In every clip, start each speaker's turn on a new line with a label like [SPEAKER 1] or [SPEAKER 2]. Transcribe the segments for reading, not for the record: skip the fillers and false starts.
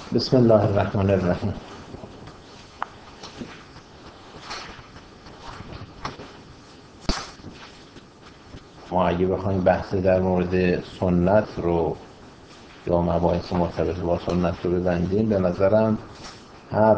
[SPEAKER 1] بسم الله الرحمن الرحیم. ما اگه بخوایم بحث در مورد سنت رو یا مباحث مرتبط با سنت رو ببندیم، به نظرم هر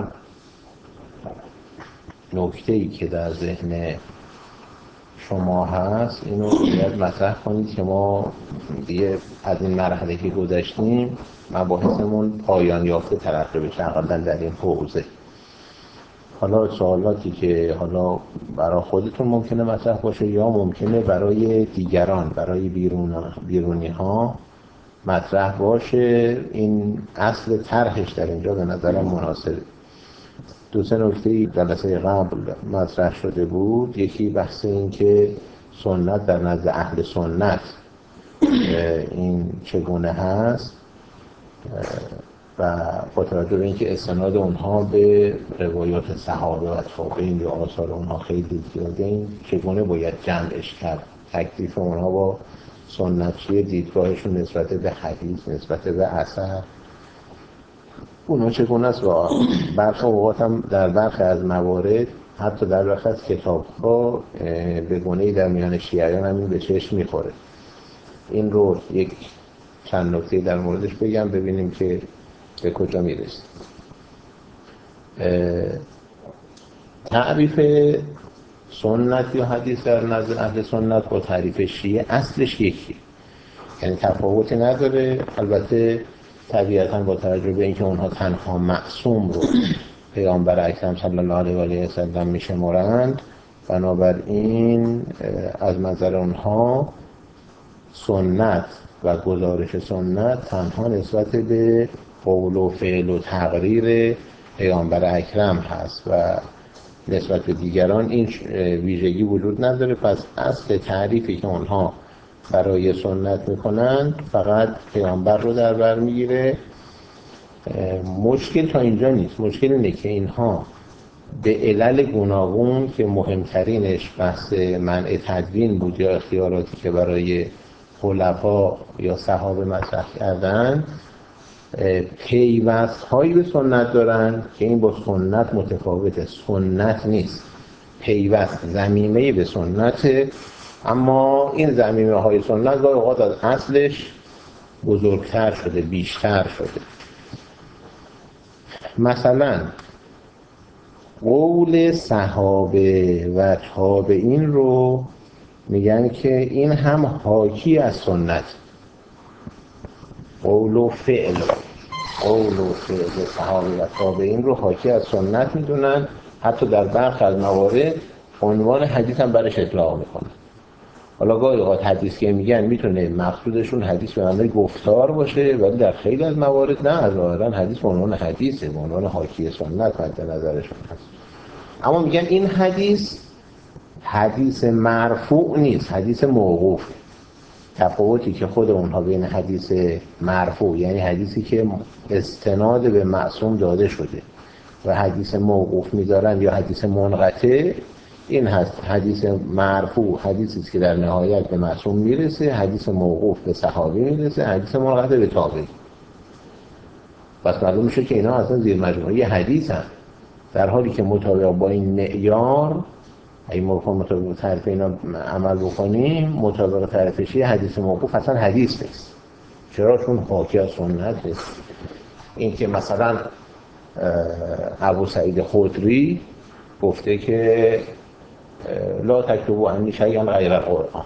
[SPEAKER 1] نکته‌ای که در ذهن شما هست اینو باید مطرح کنید که ما دیگه از این مرحله که گذشتیم مباحثمون پایان یافته تلقی بشه، حداقل در این حوزه. حالا سوالاتی که حالا برای خودتون ممکنه مطرح باشه یا ممکنه برای دیگران، برای بیرونی ها مطرح باشه، این اصل طرحش در اینجا به نظرم مناسبه. دو سه نکته جلسه قبل مطرح شده بود. یکی بحث این که سنت در نزد اهل سنت این چگونه هست و با توجه به اینکه استناد اونها به روایات صحابه و تابعین یا آثار اونها خیلی زیاده، این چگونه باید جمعش کرد، تکلیف اونها با سنت چیه، دیدگاهشون نسبت به حدیث، نسبت به اثر اونها چگونه است. و برخی اوقات هم در برخی از موارد، حتی در برخی از کتاب‌ها به گونه‌ای در میان شیعیان هم این به چشم میخوره. این رو یک چند نکته در موردش بگم ببینیم که به کجا میرسیم. تعریف سنت یا حدیث در نزد اهل سنت با تعریف شیعه اصلش یکی، یعنی تفاوتی نداره. البته طبیعتاً با توجه به اینکه اونها تنها معصوم رو پیامبر اکرم صلی الله علیه و سلم میشمارند، بنابراین از منظر اونها سنت و گزارش سنت تنها نسبت به قول و فعل و تقریر پیامبر اکرم هست و نسبت به دیگران این ویژگی وجود نداره. پس اصل تعریفی که اونها برای سنت میکنن فقط پیامبر رو در بر میگیره. مشکل تا اینجا نیست. مشکل اینه که اینها به علل گوناگون که مهمترینش بحث منع تدوین بود یا اختیاراتی که برای خلفا یا صحابه مطرح کردن، پیوست هایی به سنت دارن که این با سنت متفاوته. سنت نیست، پیوست ضمیمه به سنته، اما این ضمیمه های سنت گاهی اوقات از اصلش بزرگتر شده، بیشتر شده. مثلا قول صحابه و تابعین رو میگن که این هم حاکی از سنت. قول و فعل صحابه و تابعین رو حاکی از سنت میدونن، حتی در برخی از موارد عنوان حدیث هم برش اطلاق میکنن. حالا گاهی اوقات حدیث که میگن میتونه مقصودشون حدیث به معنای گفتار باشه، ولی در خیلی از موارد نه، ظاهرا حدیث به عنوان حدیثه، به عنوان حاکی سنت مد نظرشون هست. اما میگن این حدیث مرفوع نیست، حدیث موقوف. تفاوتی که خود اونها بین حدیث مرفوع، یعنی حدیثی که استناد به معصوم داده شده، و حدیث موقوف میذارن یا حدیث منقطع، این هست. حدیث مرفوع حدیثی است که در نهایت به معصوم میرسه، حدیث موقوف به صحابی میرسه، حدیث منقطع به تابعی. پس معلوم میشه که اینا اصلا زیر مجموعه حدیث هست، در حالی که مطابق با این معیار اگه ما بخوایم مطابق تعریف اینا عمل بکنیم، مطابق تعریفش حدیث موقوف اصلا حدیث نیست. چرا؟ چون حاکی از سنت نیست. این که مثلا ابو سعید خدری گفته که لا تکتبوا عنی شیئا غیر القرآن،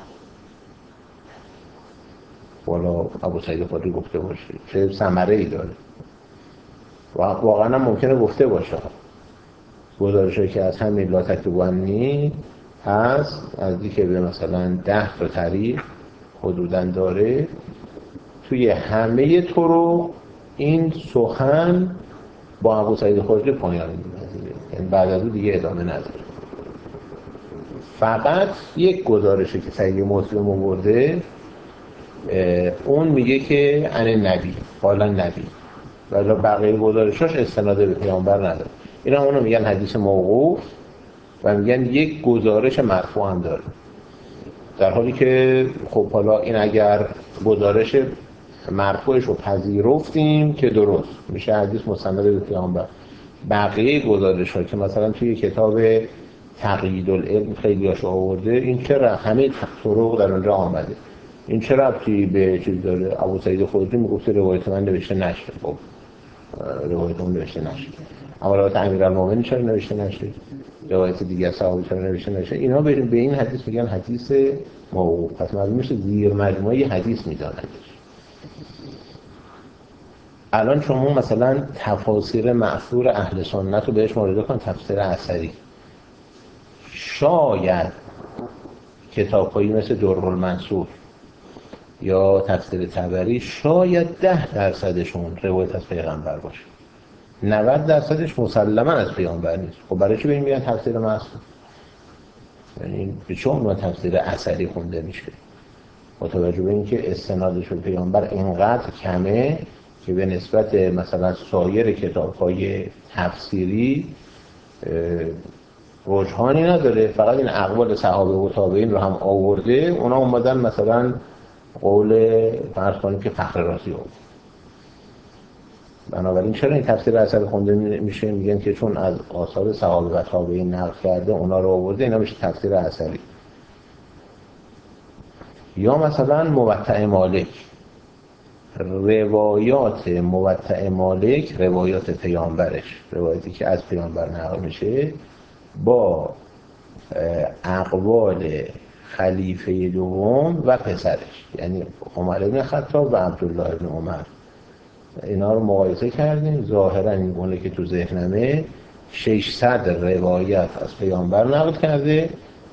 [SPEAKER 1] والا ابو سعید خدری گفته باشه چه ثمره ای داره؟ و واقعا هم ممکنه گفته باشه. گزارشی که از همین لا تکتبوا عنی هست نزدیک به مثلا 10 تا طریق حدوداً داره. توی همه طرق این سخن با ابو سعید خدری پایان می‌پذیره، یعنی بعد از اون دیگه ادامه نداره. فقط یک گزارشی که صحیح مسلم آورده، اون میگه که عن نبی قال نبی، ولی بقیه گزارشاش استناد به پیامبر نداره. اینا اونو میگن حدیث موقوف و میگن یک گزارش مرفوع هم داره، در حالی که خب حالا این اگر گزارش مرفوعش رو پذیرفتیم که درست میشه حدیث مستند به پیامبر. بقیه گزارش ها که مثلا توی کتاب تقیید العلم خیلی هاشو آورده، این چرا همه طرق در اونجا آمده، این چه ربطی به چیز داره؟ ابو سعید خدری میگفت روایت من نوشته نشه. خب روایت اون نوشته نشه، اما روایت امیرالمومنین چرا نوشته نشه؟ روایت دیگه صحابه چرا نوشته نشه؟ اینا به این حدیث میگن حدیث موقوف. پس معلوم میشه زیر مجموعه حدیث میدانند. الان شما مثلا تفاسیر مأثور اهل سنت رو بهش مراجعه کن، تفسیر اثری، شاید کتاب‌هایی مثل درالمنصور یا تفسیر طبری شاید 10% روایت از پیغمبر باشه، 90% مسلما از پیامبر نیست. خب برای چی به این میگن تفسیر مأثور؟ یعنی به چه عنوان تفسیر اثری خونده میشه؟ متوجه به این که استنادش به پیامبر اینقدر کمه که به نسبت مثلا سایر کتاب‌های تفسیری رجحانی نداره. فقط این اقوال صحابه و تابعین رو هم آورده، اونا اومدن مثلا قول فرض کنیم که فخر رازی آورد. بنابراین چرا این تفسیر اثر خونده میشه؟ میگن که چون از آثار صحابه و تابعین نقل کرده اونا رو آورده، اینا میشه تفسیر اثری. یا مثلا موطأ مالک، روایات موطأ مالک، روایات پیامبرش، روایاتی که از پیامبر نقل میشه با اقوال خلیفه دوم و پسرش، یعنی عمر بن خطاب و عبدالله بن عمر، اینا رو مقایسه کردیم. ظاهرا این گونه که تو ذهنمه 600 روایت از پیامبر نقل کرده،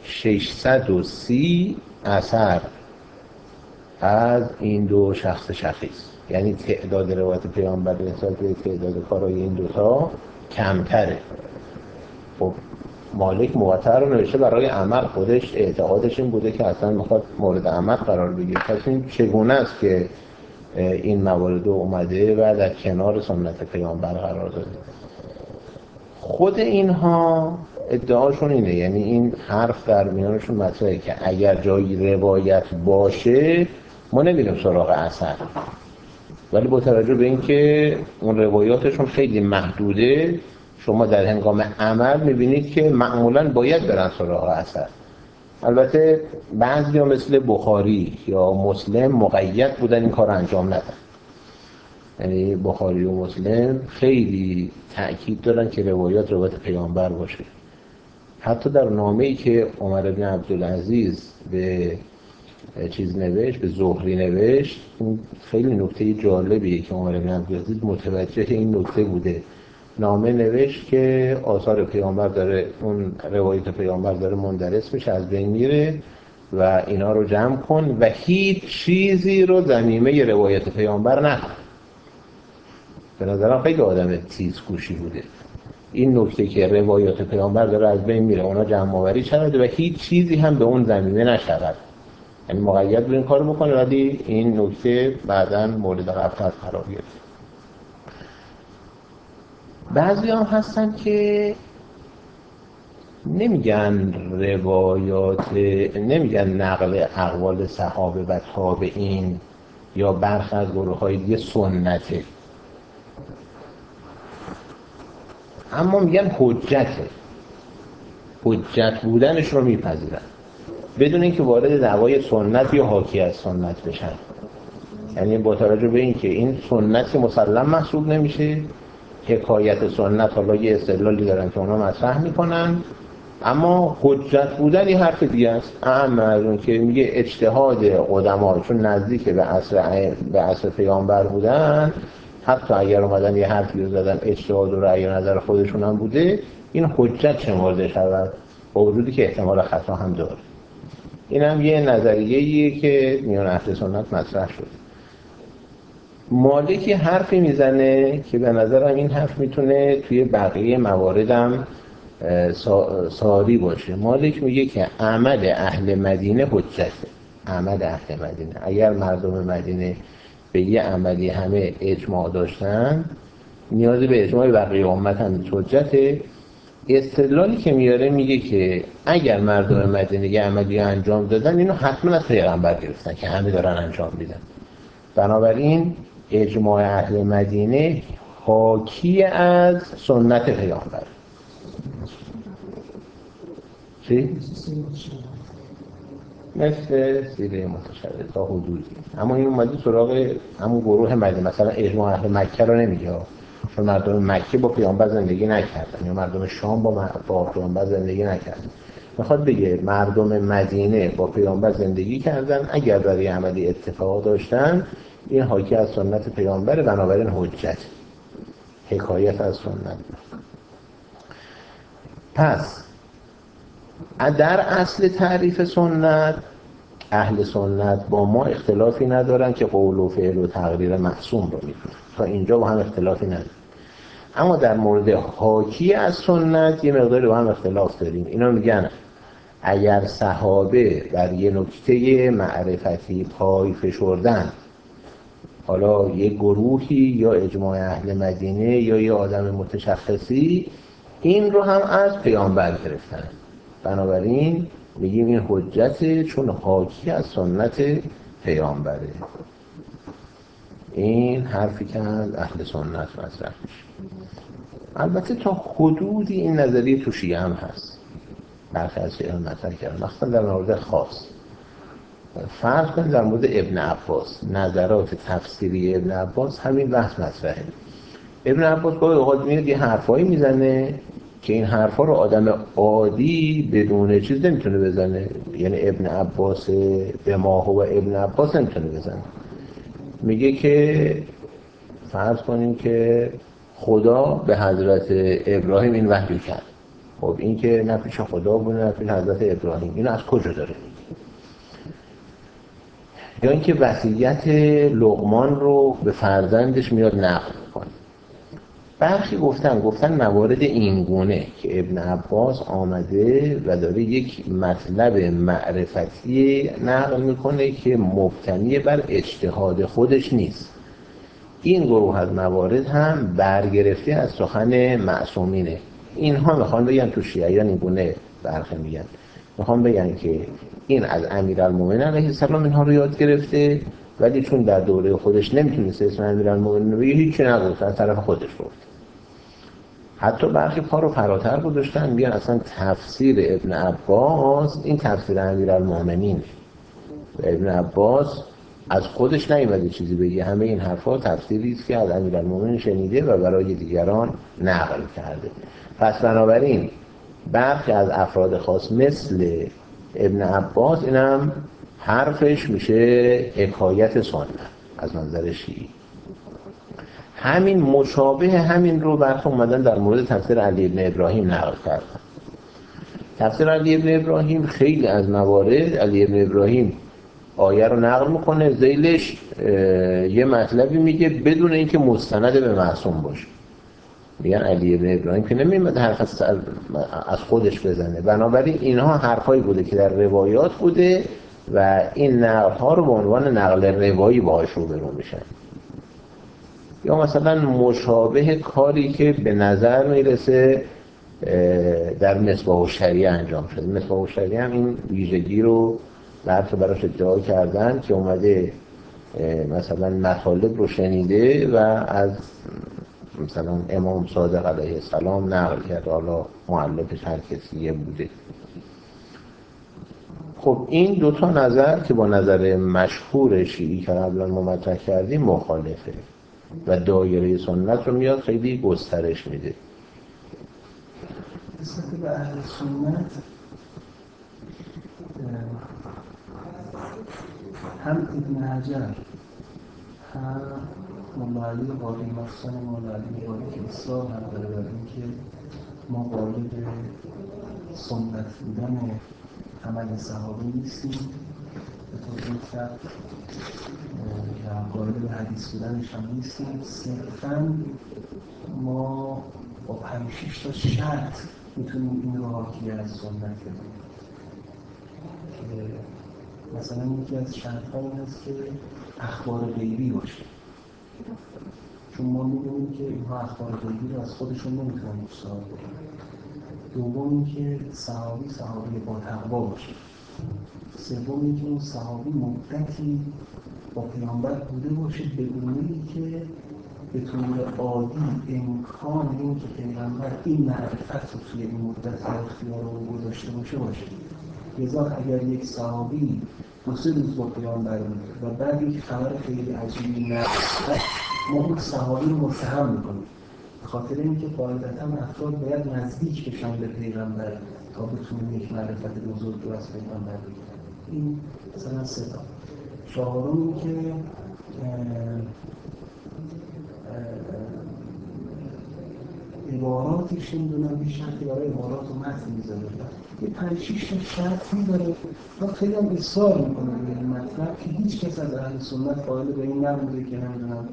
[SPEAKER 1] 630 اثر از این دو شخص شخیص، یعنی تعداد روایت پیامبر نسبت به تعداد کارهای این دوتا کمتره. خب مالک موطأ رو نوشته برای عمل، خودش اعتقادش این بوده که اصلا میخواد مورد عمل قرار بگیره. پس این چگونه است که این موارد اومده و در کنار سنت پیامبر قرار داده؟ خود اینها ادعاشون اینه، یعنی این حرف در میانشون مطرحه که اگر جایی روایت باشه ما نمیریم سراغ اثر، ولی با توجه به اینکه اون روایاتشون خیلی محدوده، شما در هنگام عمل میبینید که معمولاً باید برن سراغ اثر. البته بعضیا مثل بخاری یا مسلم مقید بودن این کار انجام ندن، یعنی بخاری و مسلم خیلی تأکید دارن که روایت پیامبر باشه. حتی در نامه‌ای که عمر بن عبدالعزیز به چیز نوشت، به زهری نوشت، این خیلی نکته جالبیه که عمر بن عبدالعزیز متوجه این نکته بوده. نامه نوشت که آثار پیامبر داره، اون روایت پیامبر داره مندرس میشه، از بین میره و اینا رو جمع کن و هیچ چیزی رو ضمیمه روایت پیامبر نکن. به نظرم خیلی آدم تیزهوشی بوده. این نکته که روایات پیامبر داره از بین میره، اونا جمع آوری شده و هیچ چیزی هم به اون ضمیمه نشود، یعنی مقید به این کارو بکنه، ولی این نکته بعداً مورد غفلت قرار گرفت. بعضی هم هستن که نمیگن روایات، نمیگن نقل اقوال صحابه و تابعین یا برخی از گروه‌های دیگه سنته، اما میگن حجته، حجت بودنش رو میپذیرن بدون اینکه وارد دعوای سنت یا حاکی از سنت بشن. یعنی با توجه به اینکه این سنت مسلم محسوب نمیشه، حکایت سنت حالا یه استدلالی دارن که اونا مطرح میکنن، اما حجت بودن یه حرف دیگه است. اما از اون که میگه اجتهاد قدما چون نزدیک به عصر پیامبر بودن، حتی اگر اومدن یه حرفی رو زدن اجتهاد و رأی نظر خودشون هم بوده، این حجت شمرده شود با وجودی که احتمال خطا هم داره. این هم یه نظریه‌ایه که میان اهل سنت مطرح شده. مالک حرفی میزنه که به نظرم این حرف میتونه توی بقیه مواردم ساری باشه. مالک میگه که عمل اهل مدینه حجته. عمل اهل مدینه، اگر مردم مدینه به یه عملی همه اجماع داشتن، نیازی به اجماع بقیه امت هم حجته. استدلالی که میاره میگه که اگر مردم مدینه یه عملی انجام دادن، اینو حتما از پیغمبر گرفتن که همه دارن انجام میدن. بنابراین اجماع اهل مدینه حاکی از سنت پیامبر. چی؟ مثل سیره متشابه تا حدودی، اما این اومده سراغ همون گروه مدینه. مثلا اجماع اهل مکه رو نمیگه، چون مردم مکه با پیامبر زندگی نکردن یا مردم شام با پیامبر زندگی نکردن. میخواد بگه مردم مدینه با پیامبر زندگی کردن، اگر برای عملی اتفاق داشتن این حاکی از سنت پیامبر، بنابراین حجت، حکایت از سنت. پس در اصل تعریف سنت اهل سنت با ما اختلافی ندارن که قول و فعل و تقریر معصوم رو میدونن، تا اینجا با هم اختلافی ندارن. اما در مورد حاکی از سنت یه مقداری با هم اختلاف داریم. اینا میگن اگر صحابه بر یه نکته معرفتی پای فشردن، حالا یه گروهی یا اجماع اهل مدینه یا یه آدم متشخصی، این رو هم از پیامبر گرفتن، بنابراین میگیم این حجته چون حاکی از سنت پیامبره. این حرفی که از اهل سنت مطرح میشه. البته تا حدودی این نظریه تو شیعه هم هست، برخی از شیعه مطرح کردن، مخصوصا در مورد خاص. فرض کنید در مورد ابن عباس، نظرات تفسیری ابن عباس همین بحث مطرحه. ابن عباس گاهی اوقات میاد یه حرفایی میزنه که این حرفا رو آدم عادی بدون چیز نمیتونه بزنه، یعنی ابن عباس به ما هو ابن عباس نمیتونه بزنه. میگه که فرض کنیم که خدا به حضرت ابراهیم این وحی کرد. خب این که نه پیش خدا بود نه پیش حضرت ابراهیم، اینو از کجا داره؟ یا اینکه وصیت لقمان رو به فرزندش میاد نقل کنه. برخی گفتن موارد این گونه که ابن عباس آمده و داره یک مطلب معرفتی نقل میکنه که مبتنی بر اجتهاد خودش نیست، این گروه از موارد هم برگرفته از سخن معصومینه. اینها میخوان بگن تو شیعیان این گونه برخی میگن، میخوان بگن که این از امیرالمومنین علیه السلام اینها رو یاد گرفته، ولی چون در دوره خودش نمیتونست اسم امیرالمومنین رو بگه هیچی نگفت، از طرف خودش گفت. حتی برخی پا رو فراتر گذاشتن، میگن اصلا تفسیر ابن عباس این تفسیر امیرالمومنین، ابن عباس از خودش نیومده چیزی بگه، همه این حرفا تفسیری است که از امیرالمومنین شنیده و برای دیگران نقل کرده. پس بنابراین برخی از افراد خاص مثل ابن عباس اینم حرفش میشه حکایت سنت از نظر شیعی. همین مشابه همین رو برخی اومدن در مورد تفسیر علی ابن ابراهیم نقل کردن. تفسیر علی ابن ابراهیم خیلی از موارد علی ابن ابراهیم آیه رو نقل میکنه، ذیلش یه مطلبی میگه بدون اینکه مستند به معصوم باشه. میگن علی ابن ابراهیم که نمیاد حرف از خودش بزنه، بنابراین اینها حرفایی بوده که در روایات بوده و این نقل‌ها رو به عنوان نقل روایی باهاش روبرو میشن. یا مثلا مشابه کاری که به نظر میرسه در مصباح الشریعه انجام شده. مصباح الشریعه هم این ویژگی رو براش ادعا کردن که اومده مثلا مطالب رو شنیده و از مثلا امام صادق علیه السلام نقل کرد، حالا مؤلفش هر کسیه بوده. خب این دوتا نظر که با نظر مشهور شیعی که قبلا ما مطرح کردیم مخالفه و دایره سنت رو میاد خیلی گسترش میده.
[SPEAKER 2] نسبت به اهل سنت هم ابن حجر هم مولا علی قاری، مخصوصا مولا علی قاری که اصرار هم داره بر اینکه ما قالب سنت بودن عمل صحابه نیستیم، به توضیح کرد که قالب حدیث بودنش هم نیستیم، صرفاً ما با 5-6 تا شرط میتونیم این رو حاکی از سنت بدیم. مثلا یکی از شرط‌ها این است که اخبار غیبی باشه، چون ما می‌دونیم که اینها اخبار غیبی رو از خودشون نمیتونن مستعار کنن. دوم اینکه صحابی با تقوا باشه. سوم اینکه اون صحابی مدتی با پیامبر بوده باشه به گونه‌ای که به طور عادی امکان این که پیغمبر این معرفت رو توی این مدت در اختیار او گذاشته باشه. لذا اگر یک صحابی 2-3 روز با پیامبر بود و بعد یک خبر خیلی عجیبی نرسید، ما اون صحابی رو متهم میکنیم، به خاطر اینکه قاعدتاً افراد باید نزدیک بشن به پیغمبر تا بتونن یک معرفت بزرگ رو از پیغمبر بگیرن. این مثلا 3 تا. چهارم که عباراتش نمیدونم بیشتر که برای عبارات و متن میذاره، یه 5-6 تا شرط میذاره و خیلی هم اصرار میکنه به این مطلب که هیچ کس از اهل سنت قائل به این نبوده که نمیدونم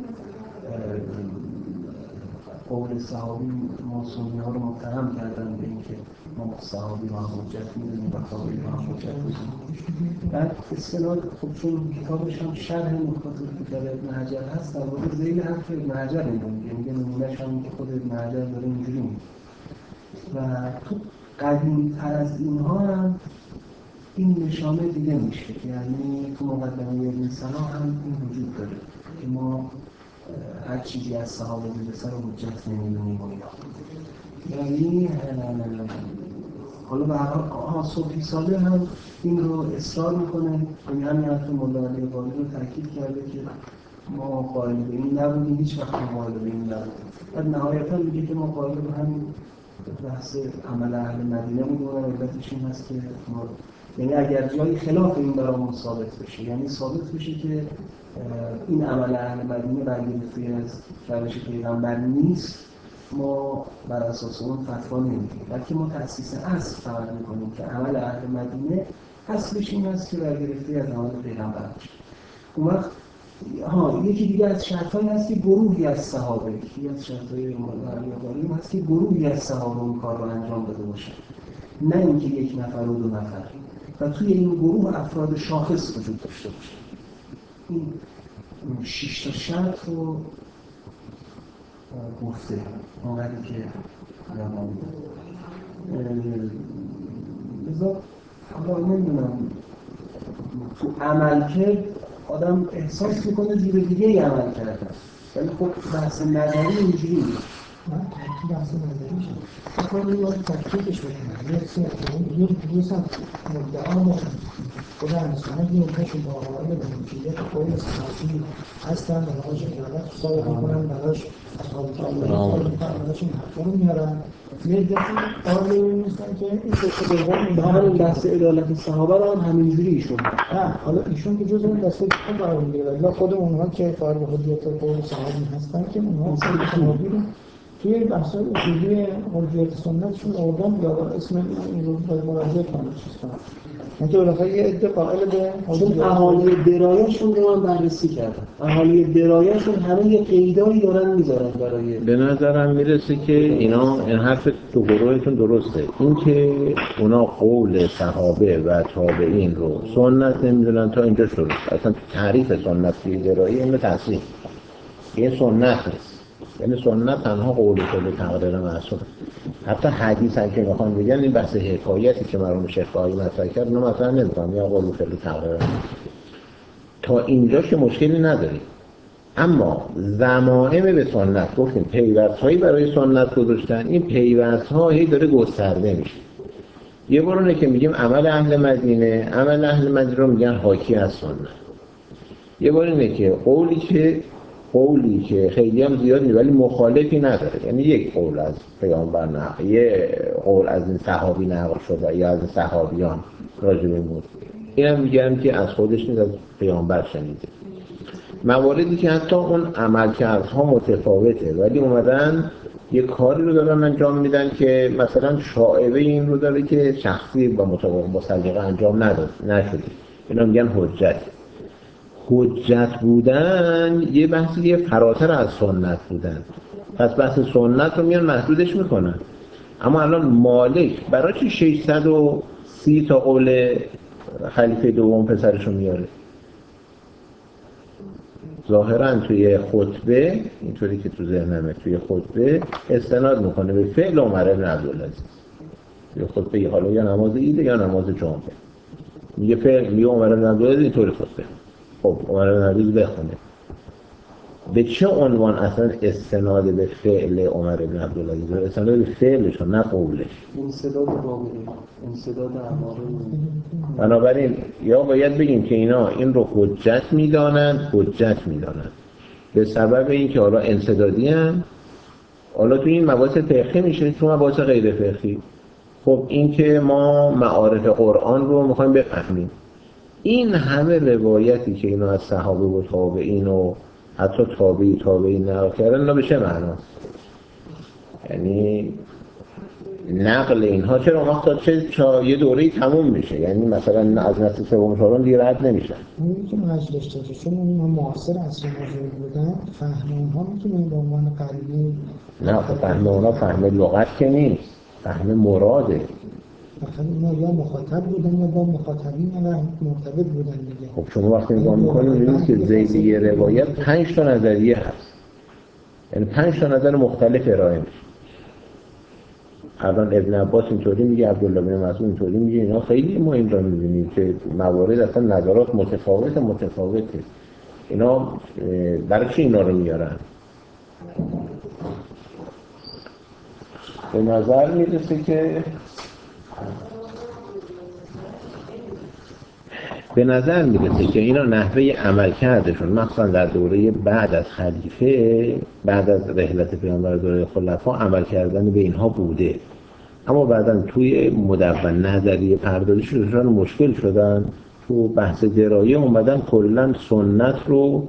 [SPEAKER 2] قول صحابی ما سنی ها رو متهم کردن به این که ما صحابی رو هم حجت میدونیم و تابعی رو هم حجت میدونیم. بعد اصطلاح خب چون کتابش هم شرح نکات کتاب ابن حجر هست، در واقع ذیل حرف ابن حجر میگه نمونهش هم که خود ابن حجر داره اینجوری میگه. و تو قدیم تر از اینها هم این نشانه دیده میشه، یعنی تو مقدمه ابن صلاح هم این وجود داره که ما هر چیزی از صحابه میرسه رو حجت نمیدونیم و اینا. یعنی حالا به هر حال صوفی صالح هم این رو اصرار میکنه، یعنی همین حرف مولا علی قاری رو تاکید کرده که ما قائل به این نبودیم، هیچ وقت قائل به این نبودیم. بعد نهایتا میگه که ما قائل به همین بحث عمل اهل مدینه بودیم و علتش این هست که ما، یعنی اگر جایی خلاف این برامون ثابت بشه، یعنی ثابت بشه که این عمل اهل مدینه برگرفته از روش پیغمبر نیست، ما بر اساس اون فتوا نمیدیم، بلکه ما تأسیس اصل فقط میکنیم که عمل اهل مدینه اصلش این است که برگرفته از عمل پیغمبر باشه. اون وقت یکی دیگه از شرطایی هست که گروهی از صحابه، یکی از شرطای علی قاری هست که گروهی از صحابه اون کار رو انجام داده باشه، نه اینکه یک نفر و 2 نفر، و توی این گروه افراد شاخص وجود داشته باشه. این 6 تا شرط رو گفته اونقدری که یادم میاد. لذا حالا نمیدونم تو عمل کرد آدم احساس میکنه جور دیگه ای عمل کرده، ولی خب بحث نظری اینجوری نیست.
[SPEAKER 3] من تو بحث نظری شد خواهی باید تحقیقش بکنم. یه سال مدعا بکنم خود همسانه یه اونتاشون با آقای بکنیده که قول سناسی هستن و براش ارادت ثابت میکنن، براش اصحاب کردن ثابت میکنن، براش این حرفا رو میارن. یه دفعه قائل نیستن که این دسته دوم
[SPEAKER 2] به همین بحث عدالت صحابه رو هم همینجوری ایشون
[SPEAKER 3] نه، حالا ایشون که جز اون دسته دوم قرار میگیره، ولی خود اونها که قائل به حجیت قول صحابی هستن که اونها صحابی رو توی بحث‌های اصولی حجیت سنتشون آوردن، یا اسم این رو باید مراجعه کنم چیز کنم. اینکه بالاخره یه عده قائل به
[SPEAKER 2] چون اهالی درایه‌شون رو من بررسی کردم، اهالی درایه‌شون همه یه قیدایی دارن میذارن برای،
[SPEAKER 1] به نظرم میرسه که اینا این حرف تو گروهتون درسته، این که اونا قول صحابه و تابعین رو سنت نمیدونن تا اینجا شروع، اصلا تعریف سنت فی درایه اینو تصریح، این سنت نیست، یعنی سنت تنها قول کل تقریر معصوم. حتی حدیث هم که میخوان بگن این بحث حکایتی که مرحوم شیخ بهایی مطرح کرد اونو مطرح نمی‌کنن، یا قول کل تقریر تا اینجا که مشکلی نداریم. اما ضمائم به سنت گفتیم پیوست‌هایی برای سنت گذاشتن، این پیوست‌ها هی داره گسترده میشه. یه بار اونه که میگیم عمل اهل مدینه، عمل اهل مدینه رو میگن حاکی از سنت. یه بار اینه که قولی که خیلی هم زیاد نیست ولی مخالفی نداره، یعنی یک قول از پیامبر نقل، یه قول از این صحابی نقل شده یا از صحابیان راجع به موضوع، این هم میگن که از خودش نیست، از پیامبر شنیده. مواردی که حتی اون عملکردها متفاوته ولی اومدن یه کاری رو دارن انجام میدن که مثلا شائبه این رو داره که شخصی با مسلقه انجام نشده، اینا میگن حجت بودن یه بحثی فراتر از سنت بودن، پس بحث سنت رو میان محدودش میکنن. اما الان مالک برای چی 630 تا قول خلیفه دوم پسرشو میاره؟ ظاهرا توی خطبه اینطوری که تو ذهنمه، توی خطبه استناد میکنه به فعل عمر بن عبدالعزیز. توی خطبه حالا یا نماز عید یا نماز جمعه میگه عمر بن عبدالعزیز اینطوری خطبه. خب عمر بن عبدالعزیز بخونه. به چه عنوان اصلا استناد به فعل عمر بن عبدالعزیز؟ استناد به فعلش نه قولش.
[SPEAKER 2] انسداد واقعی، انسداد اماره.
[SPEAKER 1] بنابراین یا باید بگیم که اینا این رو حجت میدانند به سبب اینکه حالا انسدادی هستند. حالا تو این مباحث فقهی میشه، تو مباحث غیر فقهی. خب این که ما معارف قرآن رو میخوایم بفهمیم، این همه روایتی که اینا از صحابه و تابعین و حتی تابعین نقل کردن، اینا به چه معناست؟ یعنی نقل اینها چرا وقت تا چه یه دوره‌ای تموم میشه، یعنی مثلا از نسل سوم چهارم دیگه رد نمیشن.
[SPEAKER 3] اونی که منش داشته که چون اونها معاصر عصر نزول بودن، فهم اونها میتونه به عنوان قریبی.
[SPEAKER 1] نه فهم اونها فهم لغت که نیست، فهم مراده.
[SPEAKER 3] مثلا اینا یا مخاطب بودن یا با مخاطبین و مرتبط بودن دیگه.
[SPEAKER 1] خب شما وقتی نگاه میکنید میبینید که ذیل یه روایت 5 تا نظریه هست، یعنی 5 تا نظر مختلف ارائه میشه. الان ابن عباس اینطوری میگه، عبدالله بن مسعود اینطوری میگه، اینا خیلی ما این رو میبینیم که موارد اصلا نظرات متفاوته. اینا برای چی اینا رو میارن؟ به نظر میرسه که اینا نحوه عمل کردشون مخصوصا در دوره بعد از خلیفه، بعد از رحلت پیامبر دوره خلفا، عمل کردن به اینها بوده، اما بعداً توی مدون نظریه پردازش دچار مشکل شدن. تو بحث درایه اومدن کلاً سنت رو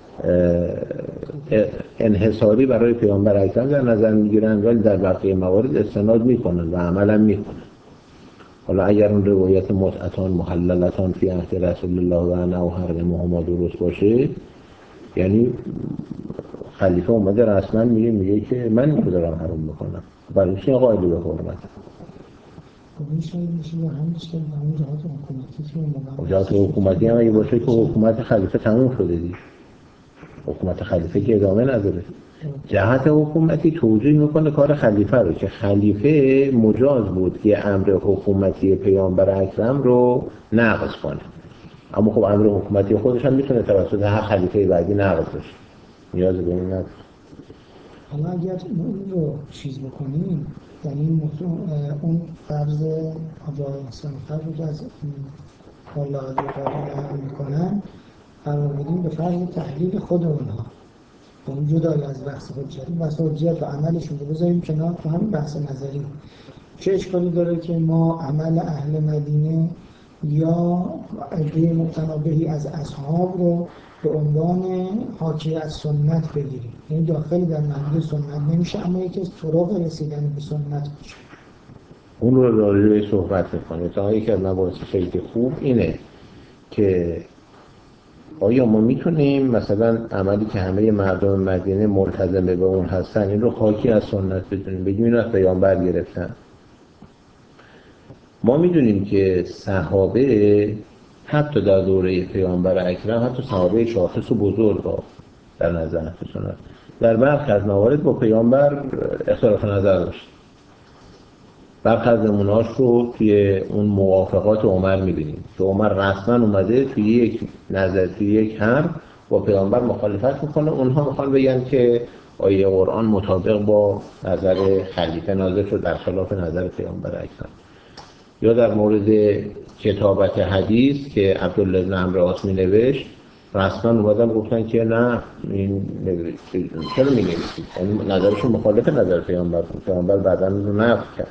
[SPEAKER 1] انحصاری برای پیامبر اکرم در نظر میگیرن، ولی در بقیه موارد استناد میکنن و عملا میکنن. حالا اگر اون روایت متعتان محللتان فی عهد رسول الله و انا احرمهما درست باشه، یعنی خلیفه اومده رسما میگه که من اینو دارم حرام میکنم، برای چی قائل به حرمت؟
[SPEAKER 3] میشه همینش که همون جهات حکومتی که
[SPEAKER 1] جهات حکومتی هم اگه باشه که حکومت خلیفه تموم شده دی، حکومت خلیفه که ادامه نداره. جهت حکومتی توجیه میکنه کار خلیفه رو که خلیفه مجاز بود که امر حکومتی پیامبر اکرم رو نقض کنه، اما خب امر حکومتی خودش هم میتونه توسط هر خلیفه بعدی نقض بشه، نیاز به این نداره.
[SPEAKER 3] حالا اگر این رو چیز بکنیم، یعنی اون فرض آجای انسان فرضی که از والا عزیز قابل میکنن قرار بدیم به فرض تحلیل خود اونها، اون جدای از بحث حجیت و عملشون رو بذاریم کنار تو همین بحث نظری. چه اشکالی داره که ما عمل اهل مدینه یا عده متنابهی از اصحاب رو به عنوان حاکی از سنت بگیریم، یعنی داخل در محدود سنت نمیشه اما یکی از طرق رسیدن به سنت باشه.
[SPEAKER 1] اون رو راجعش صحبت میکنه. تا یکی از مباحث خیلی خوب اینه که آیا ما میتونیم مثلا عملی که همه مردم مدینه ملتزم به اون هستن این رو حاکی از سنت بدونیم، بگیم اینو از پیامبر گرفتن؟ ما میدونیم که صحابه حتی در دوره پیامبر اکرم، حتی صحابه شاخص و بزرگ در نظر سنت در برخی از موارد با پیامبر اختلاف نظر داشت. برخی از نمونه‌هاش رو توی اون موافقات عمر می‌بینیم که عمر رسما اومده توی یک حرف با پیامبر مخالفت میکنه. اونها میخوان بگن که آیه قرآن مطابق با نظر خلیفه نازل شد در خلاف نظر پیامبر اکرم. یا در مورد کتابت حدیث که عبدالله بن عمرو عاص می‌نوشت، رسما اومدن گفتن که نه این چرا می‌نویسید، یعنی نظرشون مخالف نظر پیامبر بود، پیامبر بعداً رو نقض کرد.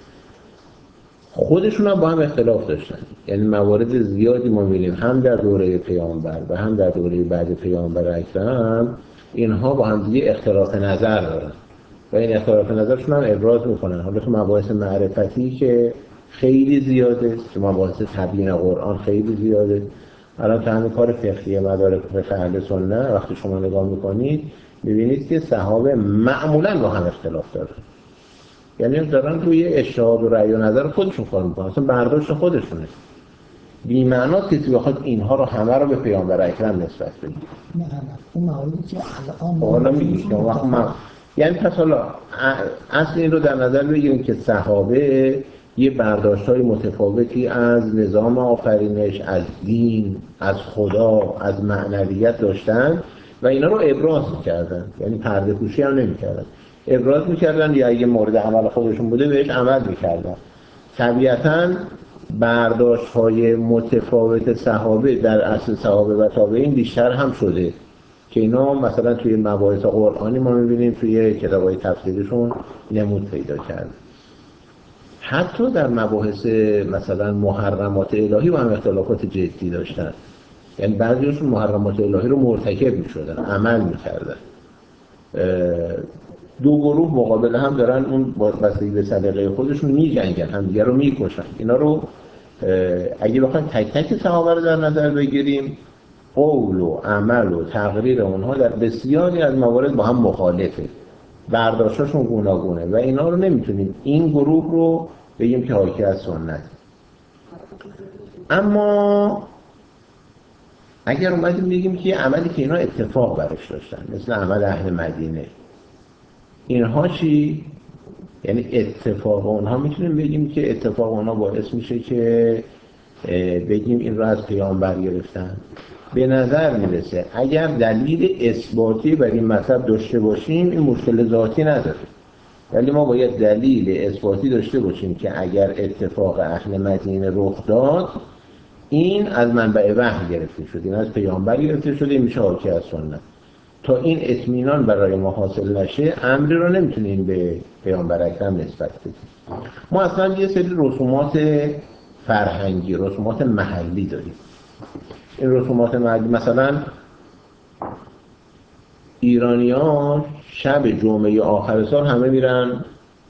[SPEAKER 1] خودشون هم با هم اختلاف داشتن، یعنی موارد زیادی ما می‌بینیم هم در دوره پیامبر و هم در دوره بعد پیامبر اکرم اینها با هم دیگه اختلاف نظر دارن و این اختلاف نظرشون هم ابراز میکنن. حالا تو مباحث معرفتی که خیلی زیاده، تو مباحث تبیین قرآن خیلی زیاده. الان تا همین کار فقهی مدارک فقه اهل سنت وقتی شما نگاه میکنید میبینید که صحابه معمولا با هم اختلاف دارن، یعنی دارن روی اجتهاد و رأی و نظر خودشون کار میکنن، اصلا برداشت خودشونه. بی معنا کسی بخواد اینها رو همه رو به پیامبر اکرم نسبت بده.
[SPEAKER 3] نه اون مواردی که الان
[SPEAKER 1] حالا میگی که وقت یعنی پس حالا اصل این رو در نظر بگیریم که صحابه یه برداشت‌های متفاوتی از نظام آفرینش، از دین، از خدا، از معنویت داشتن و اینا رو ابراز می‌کردن. یعنی پرده پوشی هم نمی‌کردن، ابراز می‌کردن یا اگه مورد عمل خودشون بوده بهش عمل می‌کردن. طبیعتاً برداشت‌های متفاوت صحابه در عصر صحابه و تابعین بیشتر هم شده که اینا مثلا توی مباحث قرآنی ما می‌بینیم توی کتاب‌های تفسیریشون نمود پیدا کرده. حتی در مباحث مثلا محرمات الهی و هم اختلافات جدی داشتن. یعنی بعضیشون محرمات الهی رو مرتکب می‌شدن، عمل می‌کردن. دو گروه مقابل هم دارن اون با بستگی به سلیقه خودشون می‌جنگن، هم دیگه رو می‌کشن. اینا رو اگه بخوایم تک تک صحابه رو در نظر بگیریم، قول و عمل و تقریر اونها در بسیاری از موارد با هم مخالفه، برداشتاشون گوناگونه و اینا رو نمیتونیم این گروه رو بگیم که حاکی از سنت. اما اگر اومدیم بگیم که عملی که اینا اتفاق برش داشتن مثل عمل اهل مدینه، اینها چی؟ یعنی اتفاق اونها میتونیم بگیم که اتفاق اونها باعث میشه که بگیم این رو از پیامبر گرفتن. به نظر میرسه اگر دلیل اثباتی بر این مطلب داشته باشیم این مشکل ذاتی نداره، ولی ما باید دلیل اثباتی داشته باشیم که اگر اتفاق اهل مدینه رخ داد این از منبع وحی گرفته شده، این از پیامبر گرفته شده، این میشه حاکی از سنت. تا این اطمینان برای ما حاصل نشه امری رو نمیتونیم به پیامبر اکرم نسبت بدیم. ما اصلا یه سری رسومات فرهنگی، رسومات محلی داریم. این رسومات محلی مثلا ایرانیان شب جمعه آخر سال همه میرن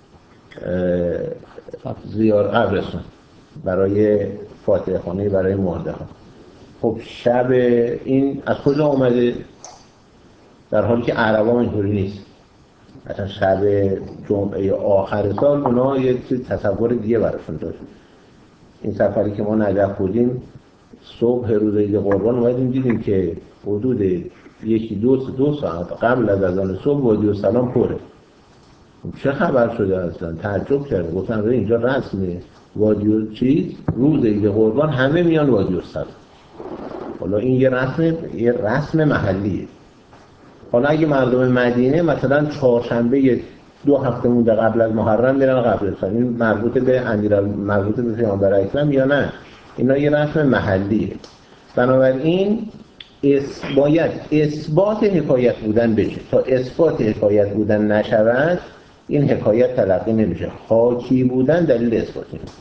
[SPEAKER 1] زیار قبرستان برای فاتحه خوانی برای مرده ها. خب شب این از کجا اومده؟ در حالی که عربا اینطوری نیست. مثلا شب جمعه آخر سال اونا یه تصور دیگه براشون داشت. این سفری که ما نجف بودیم صبح روز عید قربان اومدیم دیدیم که حدود یکی دو ساعت قبل از اذان صبح وادی السلام پره. چه خبر شده اصلا؟ تعجب کردم، گفتم اینجا رسمه وادی چیز روز عید قربان همه میان وادی السلام. حالا این یه رسم محلیه. حالا اگه مردم مدینه مثلا چهارشنبه 2 هفته مونده قبل از محرم میرن قبرستان، این مربوط به پیامبر اکرم یا نه؟ اینا یه رسم محلیه. بنابراین باید اثبات حکایت بودن بشه. تا اثبات حکایت بودن نشود این حکایت تلقی نمیشه. حاکی بودن دلیل اثباتی نیست.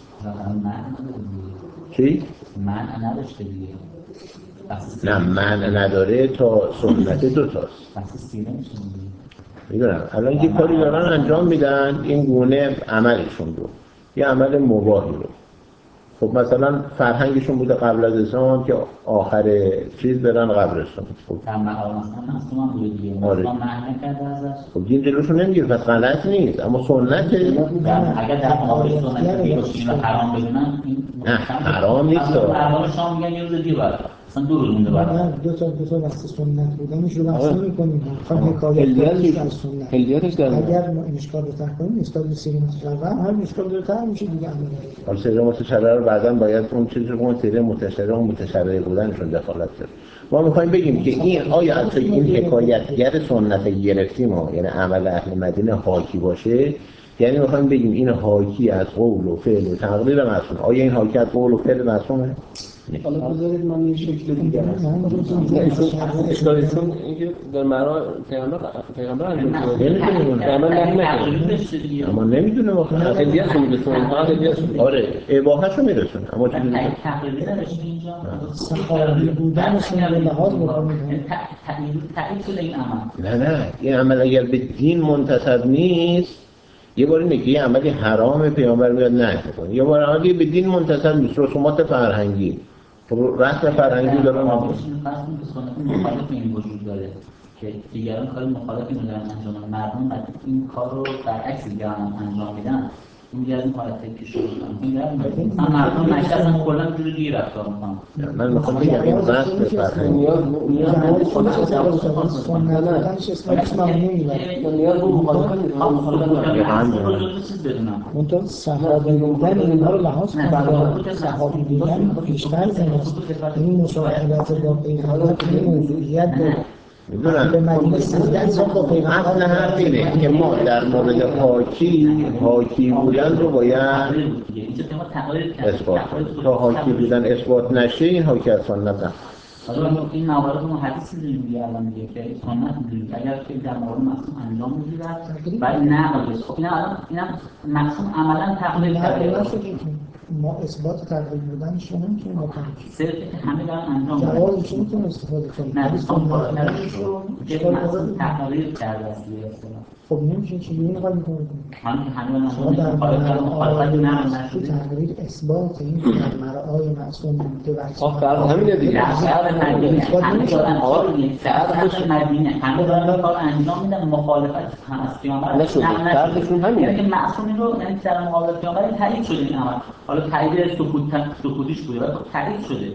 [SPEAKER 1] چی؟
[SPEAKER 4] معنی نداشته دیگه.
[SPEAKER 1] نه معنی نداره تا سنت دوتاست. میدونم الان یه کاری دارن انجام میدن این گونه عملشون رو، یه عمل مباهی رو. خب مثلا فرهنگشون بوده قبل از اسلام که آخر چیز برن قبرستان. خب
[SPEAKER 4] در مقام مثلا اصلا بوده دیگه. مثلا معنی کرده ازش.
[SPEAKER 1] خب دین جلوشون نمیگیره، پس غلط نیست، اما سنته.
[SPEAKER 4] اگر در مقابل سنت بیرون حرام بدونن این
[SPEAKER 1] نه حرام نیست.
[SPEAKER 4] اصلا شما میگن یه روز دیگه بعد اصلا 2 روز مونده بعد.
[SPEAKER 3] دو تا بحث سنت بودنش رو بحث نمی‌کنیم. خب حکایتش از سنت. اگر ما این اشکال رو تحت کنیم، اشکال سری متشرع هم اشکال داره تر میشه دیگه عملا.
[SPEAKER 1] سری متشرع رو بعداً باید اون چیزی که اون سری متشرع و متشرع بودنشون دخالت کرد. ما می‌خوایم بگیم که این آیا از این حکایتگر سنت گرفتیم یعنی عمل اهل مدینه حاکی باشه، یعنی می‌خوایم بگیم این حاکی از قول و فعل و تقریر معصوم. آیا این حاکی از قول و فعل معصومه؟
[SPEAKER 2] حالا بذارید من یه شکل دیگه
[SPEAKER 5] اشکالشون اینکه در معنا پیغمبر انجام
[SPEAKER 1] نمیدونیم اما نمیدونیم
[SPEAKER 5] عقلیتشو میرسونه
[SPEAKER 1] آره اباحهشو میرسونه اما چیزی
[SPEAKER 4] تقریبی نداشته اینجا
[SPEAKER 3] صحابی بودنشون رو لحاظ بکنید.
[SPEAKER 4] تقریب شده این عمل.
[SPEAKER 1] نه این عمل اگر به دین منتسب نیست یه بار اینه که یه عملی حرام پیامبر میاد نه کنه، یه بار عملی به دین منتسب نیست، رسومات فرهنگی رسم فرهنگی دارن.
[SPEAKER 4] مخالف این وجود داره که دیگران کار مخالفی رو دارن انجام میدن، مردم این کار رو برعکس دیگران انجام میدن، میگه از این حالت که شروع کنم مثلا مردم نشه اصلا کلا جوری دیگه رفتار میکنم.
[SPEAKER 1] من میخوام بگم این بحث فرهنگی
[SPEAKER 5] نیاز به مخالفت
[SPEAKER 3] منطقه صحابی بودن اینها رو لحاظ کنید. صحابی بودن پیش‌فرض است. این مشاهدات با پیغمبر این موضوعیت داره.
[SPEAKER 1] میدونم
[SPEAKER 3] به مدینه 13 سال با پیغمبر
[SPEAKER 1] اصل حرف اینه که ما در مورد حاکی بودن رو باید اثبات کنیم. تا حاکی بودن اثبات نشه این حاکی از سنت هم.
[SPEAKER 4] حالا این موارد ما حدیث می‌دونیم دیگه الان میگه که سنت می‌دونیم اگر که در مورد معصوم انجام می‌گیرد بعد نقل بشه. خب اینا معصوم عملاً تقلید کرده.
[SPEAKER 3] ما اثبات تقلید بودنش رو نمی‌تونیم بکنیم.
[SPEAKER 4] صرف که همه دارن انجام میدن.
[SPEAKER 3] جوابش می‌تونیم استفاده کنیم.
[SPEAKER 4] نه سنتش رو که معصوم تقلید کرده است دیگه.
[SPEAKER 3] خب نمیشه چجوری می‌خوایم بکنیم؟
[SPEAKER 4] شما در مخالفت نقل نشده.
[SPEAKER 3] تقلید اثبات این در مرعای معصوم بوده و
[SPEAKER 5] همینه دیگه.
[SPEAKER 4] همه دارن کار انجام میدن مخالفت از پیامبر
[SPEAKER 5] نشده. فرقشون همینه.
[SPEAKER 4] یعنی که معصومی رو یعنی در مقابل پیامبر تایید شده این عمل. حالا تایید سکوتیش بوده ولی تایید شده.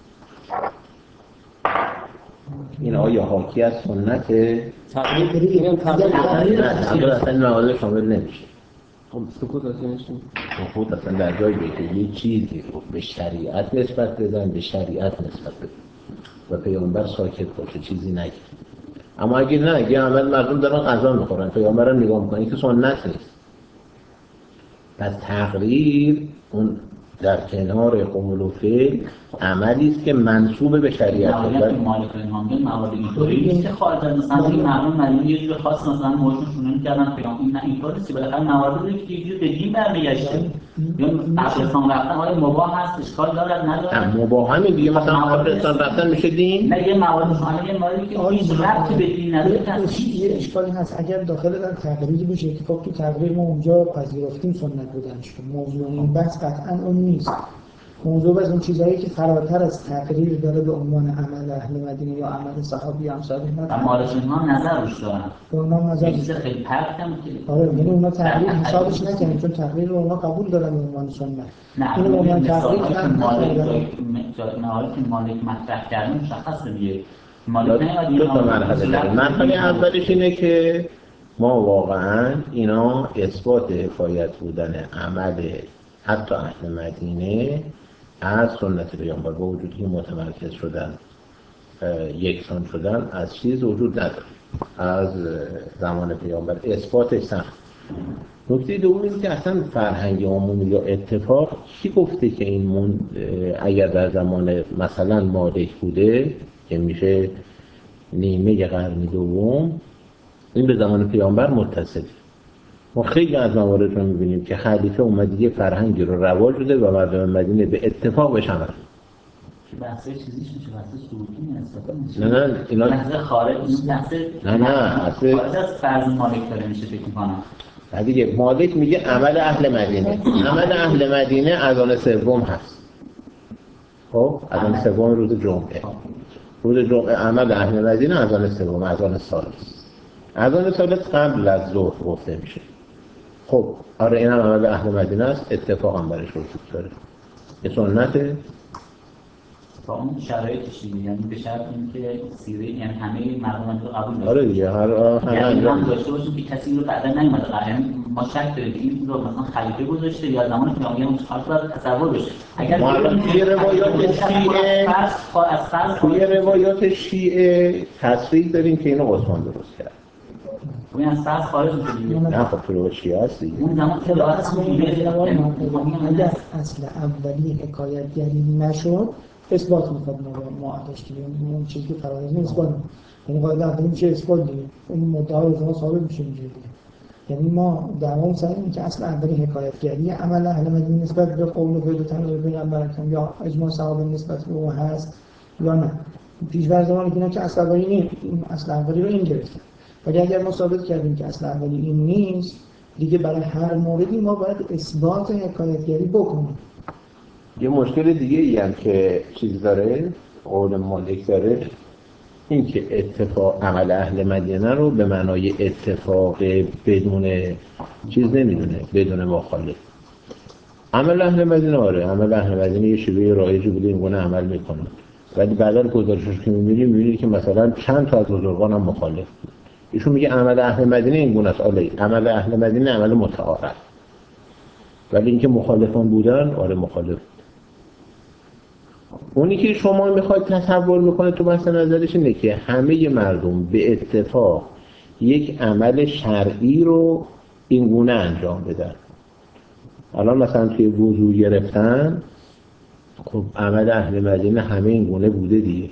[SPEAKER 1] این آیا حاکی از سنت
[SPEAKER 5] تقلید
[SPEAKER 1] نه اصلا مقاله شامل نمیشه.
[SPEAKER 5] خب سکوت اصلا نمیشه.
[SPEAKER 1] سکوت اصلا در جایی که یه چیزی رو به شریعت نسبت بدن به شریعت نسبت بدن و پیامبر ساکت باشه چیزی نگه. اما اگه نه یه عمل مردم دارن غذا میخورن پیامبر رو نگاه میکنن که سنت نیست. پس تقریر اون در کنار قول و فعل عملی است که منسوب به شریعت است.
[SPEAKER 4] مالک الهام موارد اینطوری نیست که خارج از مثلا این مردم مدینه یه جور خاص مثلا موجود شونه می‌کردن پیام این نه اینطوری نیست. بالاخره مواردی که یه جور به دین برمیگشته یا قبرستان رفتن آیا مباح هست اشکال دارد نداره؟
[SPEAKER 1] مباح همین دیگه مثلا قبرستان رفتن میشه دین؟
[SPEAKER 4] نه یه موارد شما یه موردی که هیچ ربطی به دین نداره
[SPEAKER 3] یه اشکالی هست اگر داخل در تقریر بشه اتفاق تو تقریر ما اونجا پذیرفتیم سنت بودنش رو موضوع این بحث قطعا اون نیست. موضوع از اون چیزایی که فراتر از تقریر داره به عنوان عمل اهل مدینه یا عمل صحابی امثال اینا
[SPEAKER 4] مالشون ها نظر روش دارن.
[SPEAKER 3] اونا نظر
[SPEAKER 4] خیلی فرق که
[SPEAKER 3] آره یعنی اونا تقریر حسابش نکنن چون تقریر رو اونا قبول دارن به عنوان سنت. اینو به عنوان تقریر
[SPEAKER 4] مالک مطرح کردن مشخصه دیگه.
[SPEAKER 1] دو تا مرحله داره. مرحله اولش اینه که ما واقعا اینا اثبات حکایت بودن عمل حتی اهل مدینه از سنت پیامبر با وجودی که متمرکز شدن یکسان شدن از چیز وجود نداره از زمان پیامبر اثباتش سخت. نکته دوم اینه که اصلا فرهنگ عمومی یا اتفاق کی گفته که این اگر در زمان مثلا مالک بوده که میشه نیمه قرن دوم این به زمان پیامبر متصل. ما خیلی از موارد رو می‌بینیم که خلیفه اومده یه فرهنگی رو رواج بده و مردم مدینه به اتفاق بهش عمل کنن.
[SPEAKER 4] بحث چیزیش میشه بحث سلوکی نیست.
[SPEAKER 1] نه اینا
[SPEAKER 4] بحث خارج نیست.
[SPEAKER 1] نه اصلا
[SPEAKER 4] خارج از فرض مالک داره میشه فکر می‌کنم.
[SPEAKER 1] دیگه مالک میگه عمل اهل مدینه. عمل اهل مدینه اذان سوم هست. خب اذان سوم روز جمعه. روز جمعه عمل اهل مدینه اذان سوم اذان ثالث. اذان ثالث قبل از ظهر گفته میشه. خب آره این هم عمل اهل مدینه است اتفاقا برش وجود داره. یه سنته
[SPEAKER 4] با اون شرایطش دیگه یعنی به شرط اینکه سیره یعنی همه مردم رو قبول داشته
[SPEAKER 1] آره دیگه هر
[SPEAKER 4] انجام داشته باشیم که کسی رو بعدا نمیاد یعنی ما شک داریم این رو مثلا خلیفه گذاشته یا زمان پیامبر اون خاص تصور بشه اگر
[SPEAKER 1] توی روایات شیعه تصریح داریم که اینو عثمان درست کرد.
[SPEAKER 4] این از فرض خارج میشه
[SPEAKER 1] نه خب تو شیعه هست دیگه
[SPEAKER 4] اون زمان که
[SPEAKER 3] اصل اگر اصل اولی حکایتگری نشد اثبات میخواد ما داشتیم اون چیزی که فرایض نیست اثبات یعنی قاعده اولی میشه اثبات دیگه اون مدعا رو ثابت میشه اینجوری یعنی ما دعوامون سر اینه که اصل اولی حکایتگری عمل اهل مدینه نسبت به قول و فعل و تقریر پیغمبر یا اجماع صحابه نسبت به اون هست یا نه پیش‌فرض زمانی که اینا که اصل اولی نیست اصل اولی رو این گرفتن ولی اگر ما ثابت کردیم که اصل اولی این نیست دیگه برای هر موردی ما باید اثبات حکایتگری بکنیم.
[SPEAKER 1] یه مشکل دیگه ای هم که چیز داره قول مالک داره این که اتفاق عمل اهل مدینه رو به معنای اتفاق بدون چیز نمیدونه بدون مخالف عمل اهل مدینه آره، عمل اهل مدینه یه شیوه رایجی بوده این گونه عمل میکنن، ولی بعدا گزارشش که میبینید که مثلا چند تا از بزرگان هم مخالف. ایشون میگه عمل اهل مدینه این گونه است. آره عمل اهل مدینه عمل متعارف، ولی اینکه مخالفان بودن آره مخالف. اونی که شما میخواید تصور میکنه تو بحث نظرش اینه که همه مردم به اتفاق یک عمل شرعی رو این گونه انجام بدن. الان مثلا توی وضو گرفتن، خب عمل اهل مدینه همه این گونه بوده دیگه،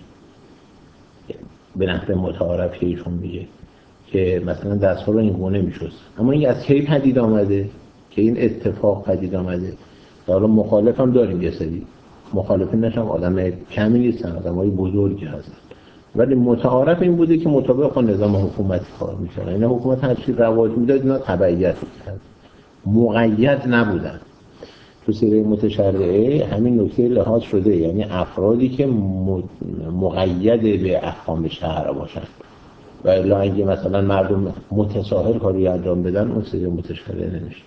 [SPEAKER 1] به نحو متعارف که ایشون میگه که مثلا دست‌ها رو این گونه میشست. اما این از کی پدید آمده که این اتفاق پدید آمده؟ حالا مخالف هم داریم، یه سری مخالفینش هم آدم کمی نیستن، آدمای بزرگی هستن، ولی متعارف این بوده که مطابق با نظام حکومتی کار میکنن. این حکومت هر چی رواج میداد اینا تبعیت میکرد، مقید نبودن. تو سیره متشرعه همین نکته لحاظ شده، یعنی افرادی که مقید به احکام شرع باشن، و الا اگه مثلا مردم متساهل کاری انجام بدن اون سیره متشرعه نمیشه.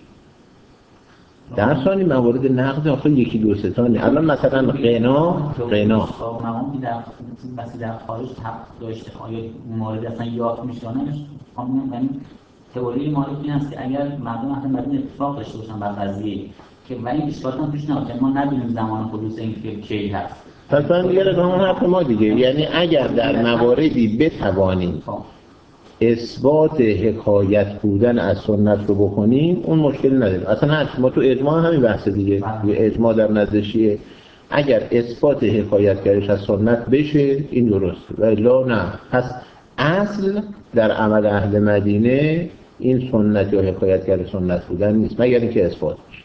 [SPEAKER 1] در ثانی موارد نقد آخه یکی دو سه تانی. الان مثلا غنا
[SPEAKER 4] مقامی در خارج حق داشته آیا مورد اصلا یافت میشدنش همون، یعنی تئوری مالک این است که اگر مردم اهل مدینه اتفاق داشته باشن بر قضیه که ولی اشکالات هم توش نباشه، ما نبینیم زمان حدوث این که کی هست.
[SPEAKER 1] پس من دیگه همون حرف ما دیگه، یعنی اگر در مواردی بتوانیم اثبات حکایت بودن از سنت رو بکنیم اون مشکل نداره. اصلا ما تو اجماع همین بحث دیگه، یه اجماع در نزد شیعه اگر اثبات حکایتگرش از سنت بشه این درسته، و الا نه. پس اصل در عمل اهل مدینه این سنت یا حکایتگر سنت بودن نیست، مگر اینکه اثبات بشه،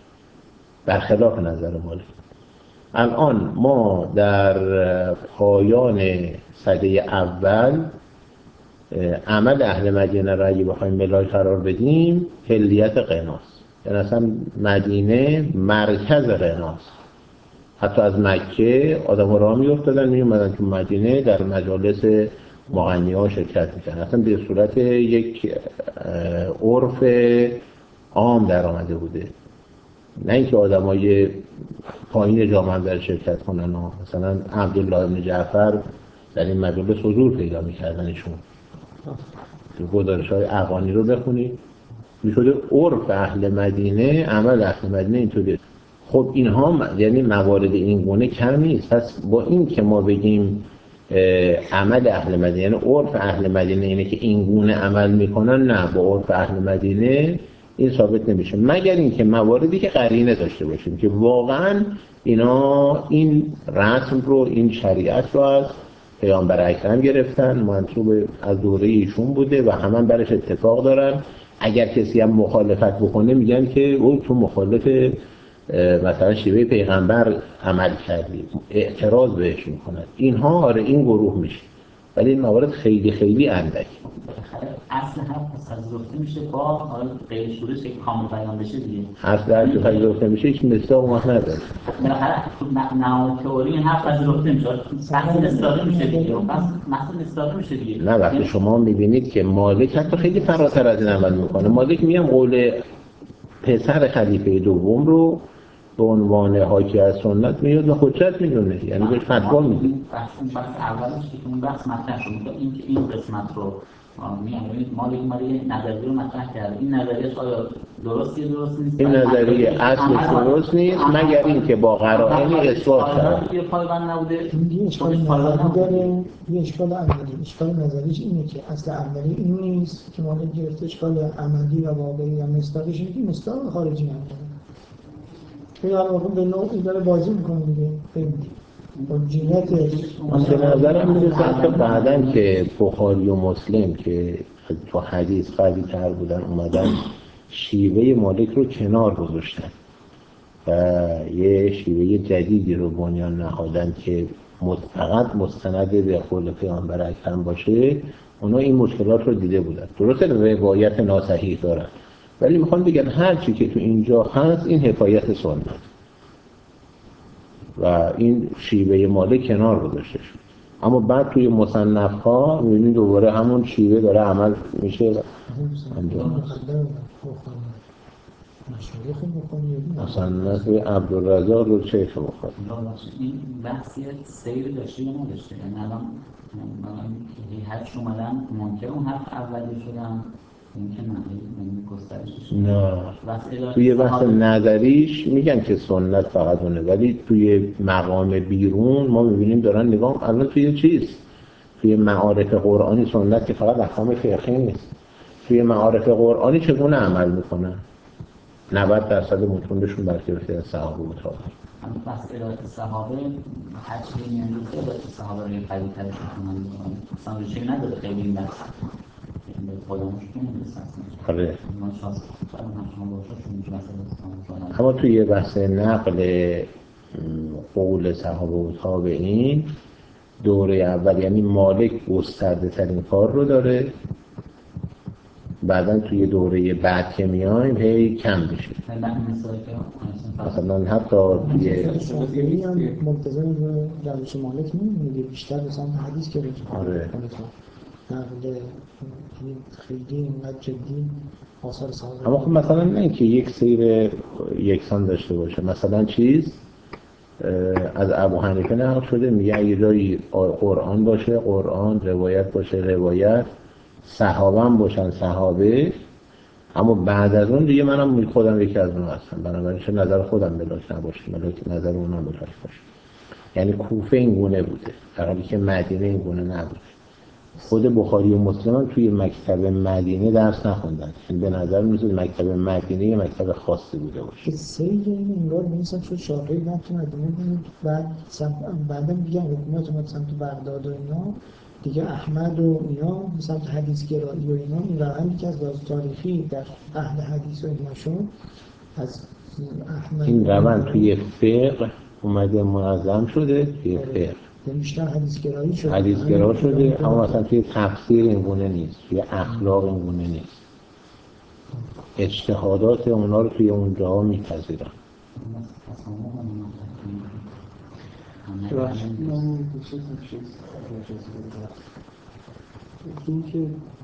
[SPEAKER 1] برخلاف نظر مالک. الان ما در پایان سده اول عمل اهل مدینه را اگه بخوایم ملاک قرار بدیم حلیت غناست، یعنی اصلا مدینه مرکز غناست. حتی از مکه آدم ها راه می افتادن می اومدن تو مدینه در مجالس مغنی ها شرکت میکنن، اصلا به صورت یک عرف عام در آمده بوده، نه اینکه آدم های پایین جامعه در شرکت کنن. مثلا عبدالله بن جعفر در این مجالس حضور پیدا میکردنشون. گزارش‌های اغانی رو بخونید میشده عرف اهل مدینه، عمل اهل مدینه اینطوریه. خب اینها یعنی موارد این گونه کم نیست. پس با این که ما بگیم عمل اهل مدینه یعنی عرف اهل مدینه اینه که این گونه عمل میکنن، نه، با عرف اهل مدینه این ثابت نمیشه، مگر اینکه مواردی که قرینه داشته باشیم که واقعا اینا این رسم رو، این شریعت رو از پیامبر اکرم گرفتن، منسوب از دوره ایشون بوده و همه برش اتفاق دارن. اگر کسی هم مخالفت بکنه میگن که او تو مخالف مثلا شیوه پیغمبر عمل کردی، اعتراض بهش میکنن. اینها آره این گروه میشه، ولی این موارد خیلی خیلی اندک.
[SPEAKER 4] اصل حرف پذیرفته میشه با غیر شورش که کامل بیان بشه دیگه.
[SPEAKER 1] اصل حرف که پذیرفته میشه هیچ مصداق ما نداره.
[SPEAKER 4] نه تئوری این حرف پذیرفته میشه، اصل استفاده میشه دیگه، اصل استفاده میشه دیگه.
[SPEAKER 1] نه وقتی شما میبینید که مالک حتی خیلی فراتر از این عمل میکنه. مالک میگم قول پسر خلیفه دوم رو به عنوان حاکی از سنت میاد و حجت میدونه، یعنی بهش فتوا میده.
[SPEAKER 4] بحث اولش که اون بحث مطرح شد اینکه این قسمت رو میگم مالک نظریه رو مطرح کرده. این نظریه آیا درست نیست؟
[SPEAKER 1] این نظریه اصلش درست نیست مگر اینکه با قرائنی اثبات شود.
[SPEAKER 4] یه پایبند نبوده.
[SPEAKER 3] یه اشکال نظری داره، یه اشکال عملی. اشکال نظریش اینه که اصل عملی این نیست که مالک گرفته، اشکال عملی و واقعی و مصداقش اینه که مصداق خارجی نداره. این الان به نوعی داره بازی میکنه دیگه.
[SPEAKER 1] من به نظرم میرسه حتی بعدن که بخاری و مسلم که تو حدیث قوی تر بودن اومدن شیوه مالک رو کنار گذاشتن و یه شیوه جدیدی رو بنیان نهادن که فقط مستند به قول پیامبر اکرم باشه. اونا این مشکلات رو دیده بودن. درسته روایت ناصحیح دارن، ولی میخوان بگن هر چی که تو اینجا هست این حکایت سنت و این شیوه مالک کنار گذاشته شد. اما بعد توی مصنف‌ها می‌بینید دوباره همون شیوه داره عمل میشه.
[SPEAKER 3] مشایخ میکنی
[SPEAKER 1] مثلا توی عبدالرزاق رو شیخ بخواد.
[SPEAKER 4] این بحثی سیر داشته یا نداشته؟ یعنی الان حدش اومدن ممکن اون حرف اولی شدن ممکن نه گسترشش
[SPEAKER 1] نه توی بحث نظریش میگن که سنت فقط اونه، ولی توی مقام بیرون ما میبینیم دارن نگاه الان توی چیز توی معارف قرآنی سنت که فقط احکام فقهی نیست، توی معارف قرآنی چگونه عمل میکنن 90% متونشون برکرفته از صحابه و تابعین.
[SPEAKER 4] اما بس ارائه صحابه هر چیزی میانجور که ارائه صحابه رو قوی ترش کنن اصلا ریشه نداره خیلی این بحث خودموش که نمیرسن
[SPEAKER 1] آره.
[SPEAKER 4] ما شاست هم باشه
[SPEAKER 1] اما توی بحث نقل قول صحابه و تابعین دوره اول یعنی مالک گسترده ترین کار رو داره، بعدن توی دوره بعد که میایم هی کم میشه. مثلا حتی توی
[SPEAKER 3] شافعی هم ملتزم به روش مالک نمی‌مونه، بیشتر مثلا حدیث که
[SPEAKER 1] آره.
[SPEAKER 3] نقل خیلی اینقدر جدی آثار صحابه.
[SPEAKER 1] اما خب مثلا نه اینکه یک سیر یکسان داشته باشه، مثلا چیز از ابو حنیفه نقل شده میگه یه جایی قرآن باشه قرآن، روایت باشه روایت، صحابه هم باشن صحابه، اما بعد از اون دیگه منم خودم یکی از اون هستم، بنابراین چه نظر خودم ملاک نباشه ملاک نظر اونم ملاک باشه. یعنی کوفه این گونه بوده در حالی که مدینه این گونه نبوده. خود بخاری و مسلم هم توی مکتب مدینه درس نخوندن، یعنی به نظر میاد مکتب مدینه یه مکتب خاصی بوده باشه.
[SPEAKER 3] سیر این انگار می‌سن شد شافعی رفت مدینه بود، بعدم دیگه حکومت اومد سمت بغداد و اینا دیگه، احمد و اینا سمت حدیث گرایی و اینا، این روندی که از لحاظ تاریخی در اهل حدیث و اینا شد از احمد
[SPEAKER 1] این روند توی فقه اومده منظم شده، توی فقه
[SPEAKER 3] بیشتر حدیث گرایی شده،
[SPEAKER 1] حدیث گرا شده، اما مثلا توی تفسیر این گونه نیست، توی اخلاق این گونه نیست، اجتهادات اونا رو توی اونجاها میپذیرن.
[SPEAKER 2] این که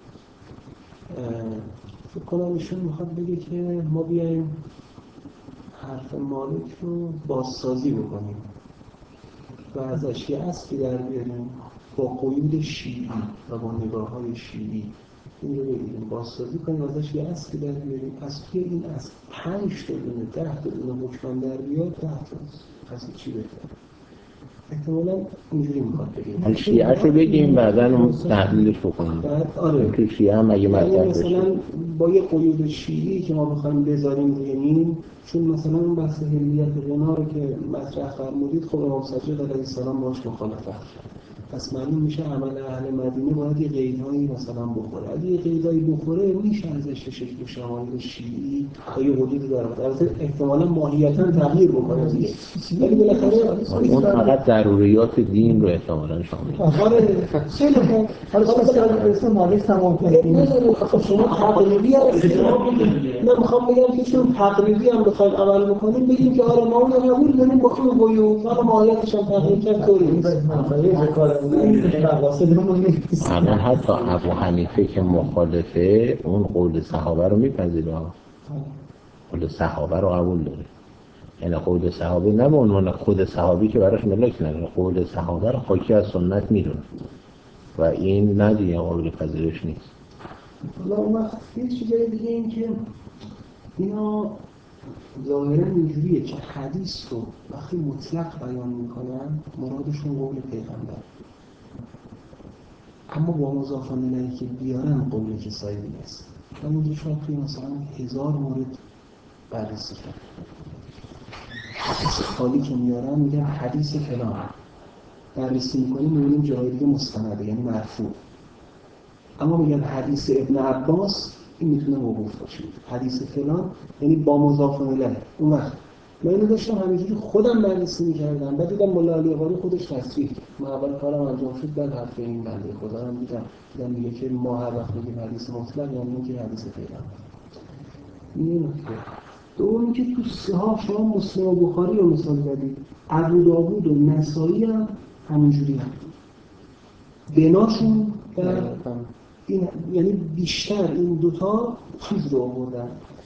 [SPEAKER 2] فکر کنم ایشون میخواد بگه که ما بیاییم حرف مالک رو بازسازی بکنیم و ازش یه اصلی در بیاریم با قیود شیعی و با نگاه‌های شیعی این رو بگیریم بازسازی کنیم، ازش یه اصلی در بیاریم، از توی این اصل 5 تا دونه 10 تا دونه حکم در بیاد 10 تا از چی بهتر. احتمالاً اینجوری میخواد بگیم
[SPEAKER 1] شیعه رو بگیم بعداً اون تحلیلش بکنیم.
[SPEAKER 2] آره
[SPEAKER 1] تو شیعه هم اگه مطرح بشه
[SPEAKER 2] مثلا با یه قیود شیعی که ما بخوایم بذاریم روی این، چون مثلا اون بحث هلیت غنا رو که مطرح فرمودید خب امام صادق علیه السلام باهاش مخالفت کرد، پس معلوم میشه عمل اهل مدینه باید یه قیدهایی مثلا بخوره، اگه یه قیدهایی بخوره میشه ازش شکل شمایل شیعی تا یه حدودی داره، البته احتمالاً ماهیتاً تغییر بکنه دیگه، ولی بالاخره
[SPEAKER 1] اون فقط ضروریات دین رو احتمالاً شامل.
[SPEAKER 2] آره خیلی خوب. حالا
[SPEAKER 3] اسم مالک تمام
[SPEAKER 2] کنید. شما تقریبی من میخوام بگم که چون تقریبی هم بخوایم عمل بکنیم بگیم که آره ما اون رو قبول داریم با این قیود، حالا ماهیتش هم تغییر کرد طوری نیست.
[SPEAKER 1] الان حتی ابو حنیفه که مخالفه اون قول صحابه رو میپذیره، قول صحابه رو قبول داره، یعنی قول صحابه نه به عنوان خود صحابی که براش ملاک نداره، قول صحابه رو حاکی از سنت میدونه و این نه دیگه قابل پذیرش نیست.
[SPEAKER 2] حالا اون یه چیزای دیگه این که اینا ظاهرا اینجوریه که حدیث رو وقتی مطلق بیان میکنن مرادشون قول پیغمبر، اما با مضاف الیه که بیارن قول کسایی نیست. من اینجا شاید توی مثلا 1000 مورد بررسی کرد حدیث خالی که میارن میگن حدیث فلان، بررسی میکنیم میبینیم جای دیگه مستنده یعنی مرفوع، اما میگن حدیث ابن عباس این میتونه موقوف باشه، حدیث فلان یعنی با مضاف الیه. اون وقت من اینو داشتم همینجوری خودم بررسی میکردم، بعد دیدم مولا علی قاری خودش تصریح کرد، من اول کارم انجام شد بعد حرف این بنده خدا رو دیدم میگه که ما هر وقت میگیم حدیث مطلق یعنی اینکه حدیث پیغمبر. این نکته دومی که تو صحاح شما مسلم و بخاری رو مثال زدید، ابو داوود و نسائی هم همینجوری هم بناشون و این یعنی بیشتر این دوتا چیز رو آوردن،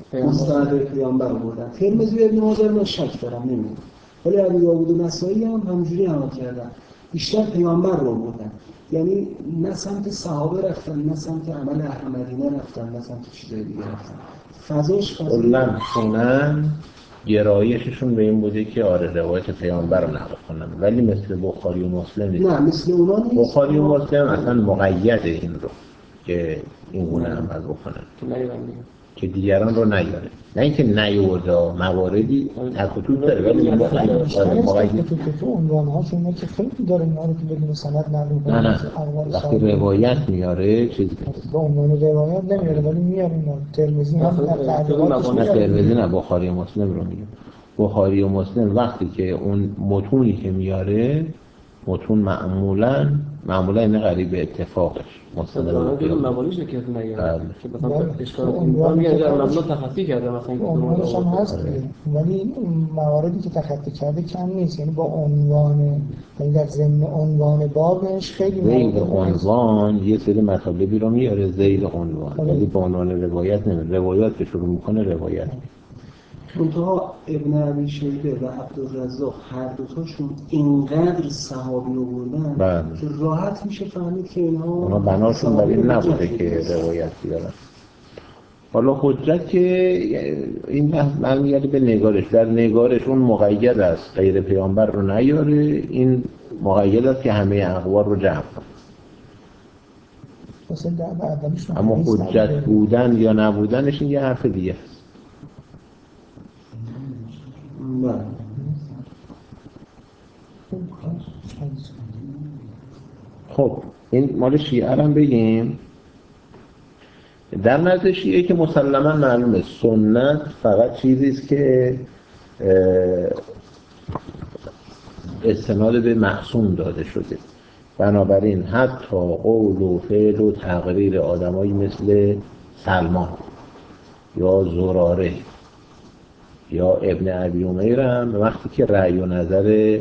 [SPEAKER 2] مستند پیامبر بودن. ترمذی و ابن ماجه من شک دارم نمیدونم، ولی ابو داوود و نسائی هم همینجوری عمل کردن، بیشتر پیامبر رو بودن. یعنی نه سمت صحابه رفتن، نه سمت عمل اهل مدینه رفتن، نه سمت چیزای دیگه رفتن. فضاش
[SPEAKER 1] کلاً سنن گرایششون به این بوده که آره روایت پیامبر رو نقل کنن، ولی مثل بخاری و مسلم نیست.
[SPEAKER 2] نه مثل اونا نیست.
[SPEAKER 1] بخاری و مسلم اصلا مقید این رو که این گونه عمل بکنن که دیگران رو نیاره، نه اینکه نیورده، مواردی تکوتوب داره ولی
[SPEAKER 3] مقید تو عنوانهاش اینه که خیلی داره میاره که بدون سند نقل میکنه.
[SPEAKER 1] نه وقتی روایت میاره چیزی
[SPEAKER 3] با عنوان روایت نمیاره ولی میاره. ترمذی هم در تعلیقاتش
[SPEAKER 1] نه ترمذی نه، بخاری و مسلم رو میگه. بخاری و مسلم وقتی که اون متونی که میاره متون معمولا این قریب به اتفاقش مستند
[SPEAKER 5] به مواردش که نگه که مثلا اشکال اینجا میگه اگر مبنا تخطی کرده مثلا که
[SPEAKER 3] عنوانش هم هست ولی مواردی که تخطی کرده کم نیست، یعنی با عنوان، یعنی در ضمن عنوان بابش خیلی
[SPEAKER 1] ذیل عنوان یه سری مطالبی رو میاره ذیل عنوان، ولی با عنوان روایت نمیاره. روایت که شروع میکنه روایت
[SPEAKER 2] منتها ابن ابی شیبه و عبدالرزاق هر دوتاشون اینقدر صحابی آوردن که راحت میشه فهمید که اونا
[SPEAKER 1] بناشون برای این نبوده که روایت بیارن. حالا حجت که این من میگه به نگارش، در نگارش اون مقید است غیر پیامبر رو نیاره، این مقید است که همه اقوال رو جمع کنه. اما حجت بودن یا نبودنش این یه حرف دیگه است. خب این مال شیعه هم بگیم. در نزد شیعه که مسلماً معلومه سنت فقط چیزی است که استناد به معصوم داده شده، بنابراین حتی قول و فعل و تقریر آدمایی مثل سلمان یا زراره یا ابن ابی امیر هم وقتی که رأی و نظر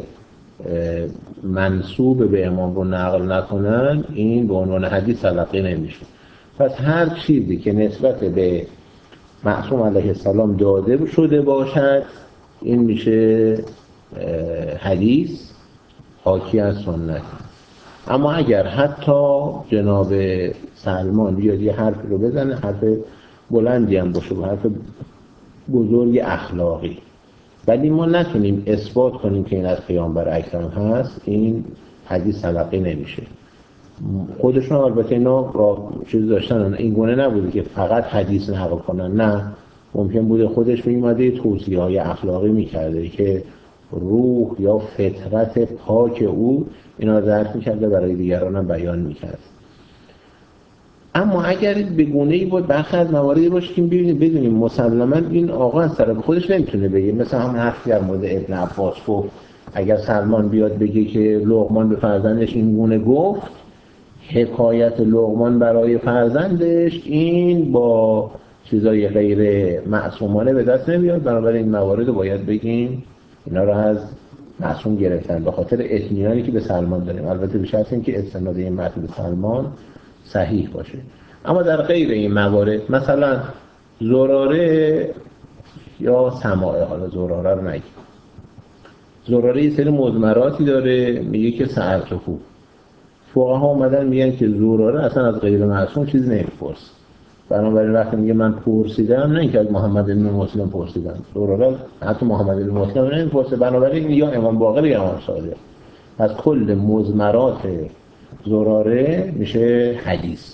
[SPEAKER 1] منسوب به امام رو نقل نکنن این به عنوان حدیث تلقی نمیشه. پس هر چیزی که نسبت به معصوم علیه السلام داده شده باشد این میشه حدیث حاکی از سنت. اما اگر حتی جناب سلمان بیاد یه حرف رو بزنه، حرف بلندی هم باشه و حرف بزرگ اخلاقی، ولی ما نتونیم اثبات کنیم که این از پیامبر اکرم هست، این حدیث تلقی نمیشه. خودشون البته اینا را چیز داشتن، این گونه نبوده که فقط حدیث نقل کنن، نه، ممکن بوده خودش میومده توصیه‌های اخلاقی میکرده که روح یا فطرت پاک او اینا رو درک میکرده برای دیگران هم بیان میکرد. اما اگر به گونه‌ای بود برخی از مواردی باشه که بدونیم مسلماً این آقا از طرف خودش نمیتونه بگه، مثلا همون حرفی در مورد ابن عباس گفت اگر سلمان بیاد بگه که لقمان به فرزندش این گونه گفت، حکایت لقمان برای فرزندش این با چیزای غیر معصومانه به دست نمیاد، بنابراین این موارد رو باید بگیم اینا رو از معصوم گرفتن به خاطر اطمینانی که به سلمان داریم، البته به شرط اینکه استناد این متن به سلمان صحیح باشه. اما در غیر این موارد مثلا زراره یا سماعه، حالا زراره رو نگیم، زراره یه سری مضمراتی داره میگه که سألته، فقها اومدن میگن که زراره اصلا از غیر معصوم چیز نمیپرس، بنابراین وقتی میگه من پرسیدم نه اینکه از محمد بن مسلم پرسیدم، زراره حتی محمد بن مسلم نمیپرسه، بنابراین یا امام باقر یا امام صادق. از کل مضمرات زراره میشه حدیث.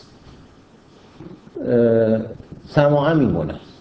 [SPEAKER 1] سماعه میمونه است،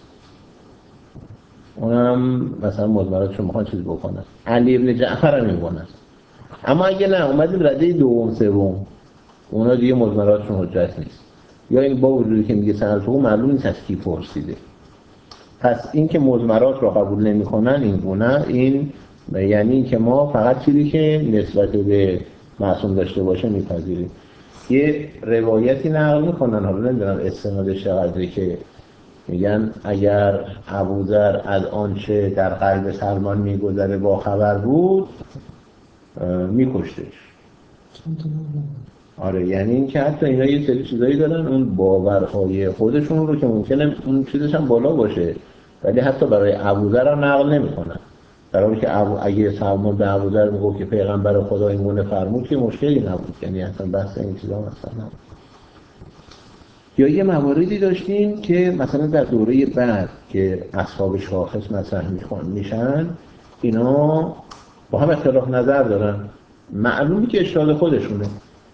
[SPEAKER 1] اونم مثلا مضمراتش رو میخوان چیز بکنن. علی ابن جعفر هم میمونه است. اما اگه نه اومدیم رده دوم سوم اونا دیگه مضمراتشون حجت نیست، یا این با وجودی که میگه سنت او معلوم نیست از کی پرسیده. پس این که مضمرات رو قبول نمیکنن این گونه، این یعنی که ما فقط چیزی که نسبت به معصوم داشته باشه میپذیریم. یه روایتی نقل میکنن، حالا نمیدونم استنادش چقدره، که میگن اگر ابوذر از آنچه در قلب سلمان میگذره با خبر بود میکشتش. آره، یعنی این که حتی اینا یه سری چیزایی دارن اون باورهای خودشون رو که ممکنه اون چیزش هم بالا باشه ولی حتی برای ابوذر هم نقل نمیکنن. در حالی که اگه سلمان به ابوذر میگفت که پیغمبر خدا این گونه فرمود که مشکلی نبود، یعنی اصلا بحث این چیزا مثلا نبود. یا یه مواردی داشتیم که مثلا در دوره بعد که اصحاب شاخص مطرح میشن، اینا با هم اختلاف نظر دارن، معلومی که اجتهاد خودشونه.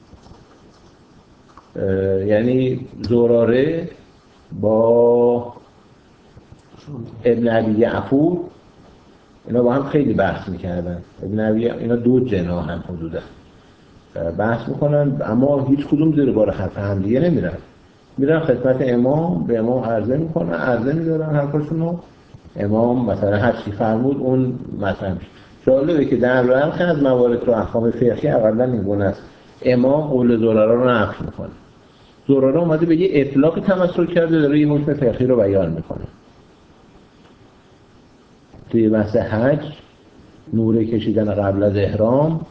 [SPEAKER 1] یعنی زراره با ابن ابی یعفور اینا با هم خیلی بحث میکردن. ابن ابی اینا دو جناح هم حدودا بحث میکنن، اما هیچ کدوم زیر بار حرف هم دیگه نمیرن. میرن خدمت امام، به امام عرضه میکنن، عرضه میدارن حرفاشونو، امام مثلا هر چی فرمود اون مطرح میشه. جالبه که در برخی از موارد تو احکام فقهی اقلا این گونه است، امام قول زراره رو نقل میکنه. زراره اومده به یه اطلاق تمسک کرده، داره یه حکم فقهی رو بیان میکنه. توی بحث حج نوره کشیدن قبل از احرام،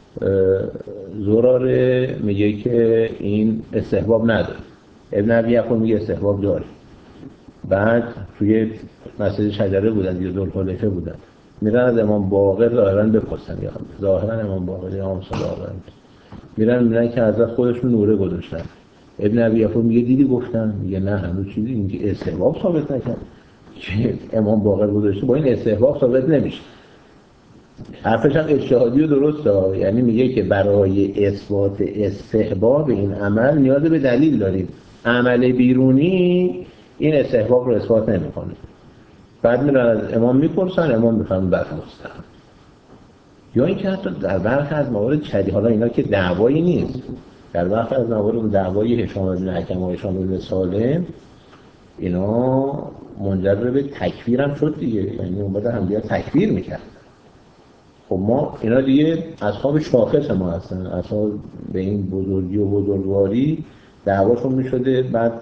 [SPEAKER 1] زراره میگه که این استحباب نداره، ابن ابی یعفور میگه استحباب داره. بعد توی مسجد شجره بودن یا ذوالحلیفه بودن، میرن از امام باقر ظاهرا بپرسن، یا ظاهرا امام باقر یا امام صادق میرن که حضرت خودشون نوره گذاشتن. ابن ابی یعفور میگه دیدی گفتن، میگه نه هنوز چیزی اینکه استحباب ثابت نکرد که امام باقر گذاشته، با این استحباب ثابت نمیشه. حرفش هم اجتهادی و درسته، یعنی میگه که برای اثبات استحباب این عمل نیاز به دلیل داریم، عمل بیرونی این استحباب رو اثبات نمیکنه. بعد میرن از امام میپرسن، امام میفهمه بعد مستحب. یا اینکه حتی در برخی از موارد شدید، حالا اینا که دعوایی نیست، در برخی از موارد دعوای هشام بن حکم و هشام بن سالم اینا منجر به تکفیر هم شد دیگه، یعنی اومدن هم دیگه تکفیر میکرد. خب ما اینا دیگه اصحاب شاخص ما هستن، اصحاب به این بزرگی و بزرگواری دعواشون میشده. بعد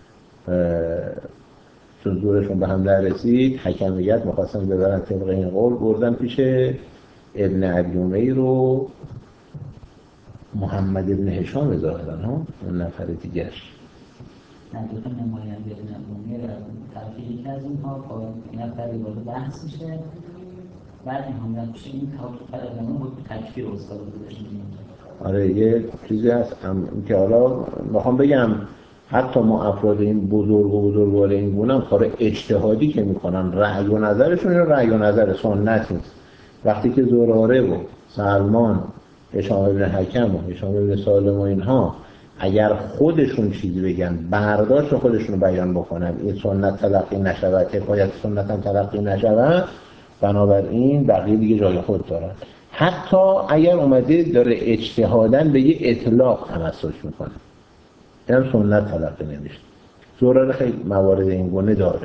[SPEAKER 1] چون زورشون به هم نرسید، حکمیت میخواستن ببرن طبق این قول، بردن پیش ابن ابی امیر و محمد ابن هشام ظاهرا اون نفر دیگرش.
[SPEAKER 4] ندوت نماینده ابن ابی امیر طرف یکی از اونها با این نفری وارد بحث میشه، بعد می‌خوام میشه این کار ادامه بود تکفیر استاد بودش.
[SPEAKER 1] آره یه چیزی هست که حالا میخوام بگم حتی ما افراد این بزرگ و بزرگوار این گونه هم کار اجتهادی که میکنن، رأی و نظرشون یا رأی و نظر سنت نیست. وقتی که زراره و سلمان هشام بن حکم و هشام بن سالم و اینها اگر خودشون چیزی بگن، برداشت خودشون رو بیان بکنن، این سنت تلقی نشود، حکایت سنت هم تلقی نشود، بنابراین بقیه دیگه جای خود دارن. حتی اگر اومده داره اجتهاداً به یه اطلاق تمسک میکنه، این هم سنت تلقی نمیشه. زراره خیلی موارد این گونه داره،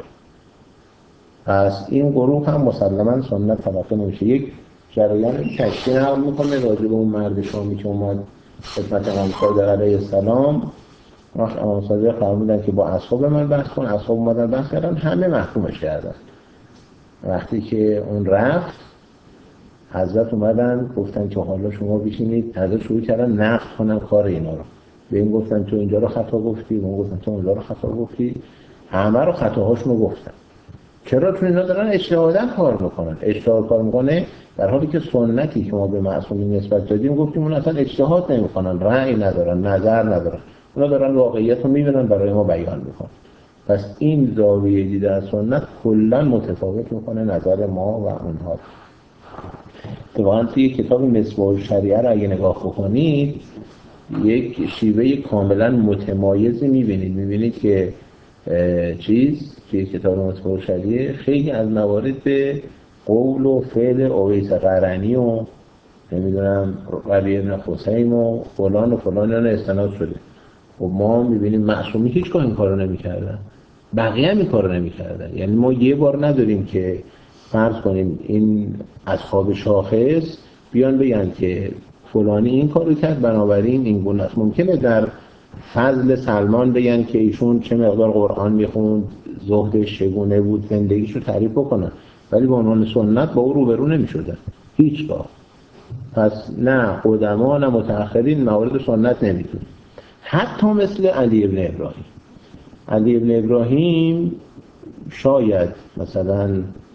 [SPEAKER 1] پس این گروه هم مسلماً سنت تلقی نمیشه. یک جریان کشفی نقل میکنه راجع به اون مرد شامی که اومد خدمت امام صادق علیه السلام. وقت امام صادق فرمودن که با اصحاب من بحث کن، اصحاب اومدن بحث کردن، همه محکومش کردن. وقتی که اون رفت، حضرت اومدن گفتن که حالا شما بشینید، حضرت شروع کردن نقد کنن کار اینا رو. به این گفتن تو اینجا رو خطا گفتی، به اون گفتن تو اونجا رو خطا گفتی، همه رو خطاهاشون رو گفتن. چرا؟ چون اینا دارن اجتهاداً کار میکنن. اجتهاد کار میکنه در حالی که سنتی که ما به معصومین نسبت دادیم گفتیم اون اصلا اجتهاد نمیکنن، رأی ندارن، نظر ندارن، اونا دارن واقعیت رو میبینن برای ما بیان میکنن. پس این زاویه دید از سنت کلا متفاوت میکنه نظر ما و اونها. واقعا توی کتاب مصباح الشریعه رو اگه نگاه بکنید، یک شیوه کاملا متمایزی میبینید که توی کتاب مصباح الشریعه خیلی از موارد به قول و فعل اویس قرنی و نمیدونم ربیع بن خثیم و فلان و فلان اینا استناد شده. خب ما میبینیم معصومی هیچگاه این کارو نمیکردن، بقیه هم این کارو نمیکردن. یعنی ما یه بار نداریم که فرض کنیم این اصحاب شاخص بیان بگن که فلانی این کارو کرد بنابراین این گونه است. ممکنه در فضل سلمان بگن که ایشون چه مقدار قرآن میخوند، زهدش چگونه بود، زندگیشو تعریف بکنن، ولی به عنوان سنت با او روبرو نمیشدن هیچگاه. پس نه قدما نه متأخرین موارد سنت نمیدونن. حتی مثل علی ابن ابراهیم شاید مثلا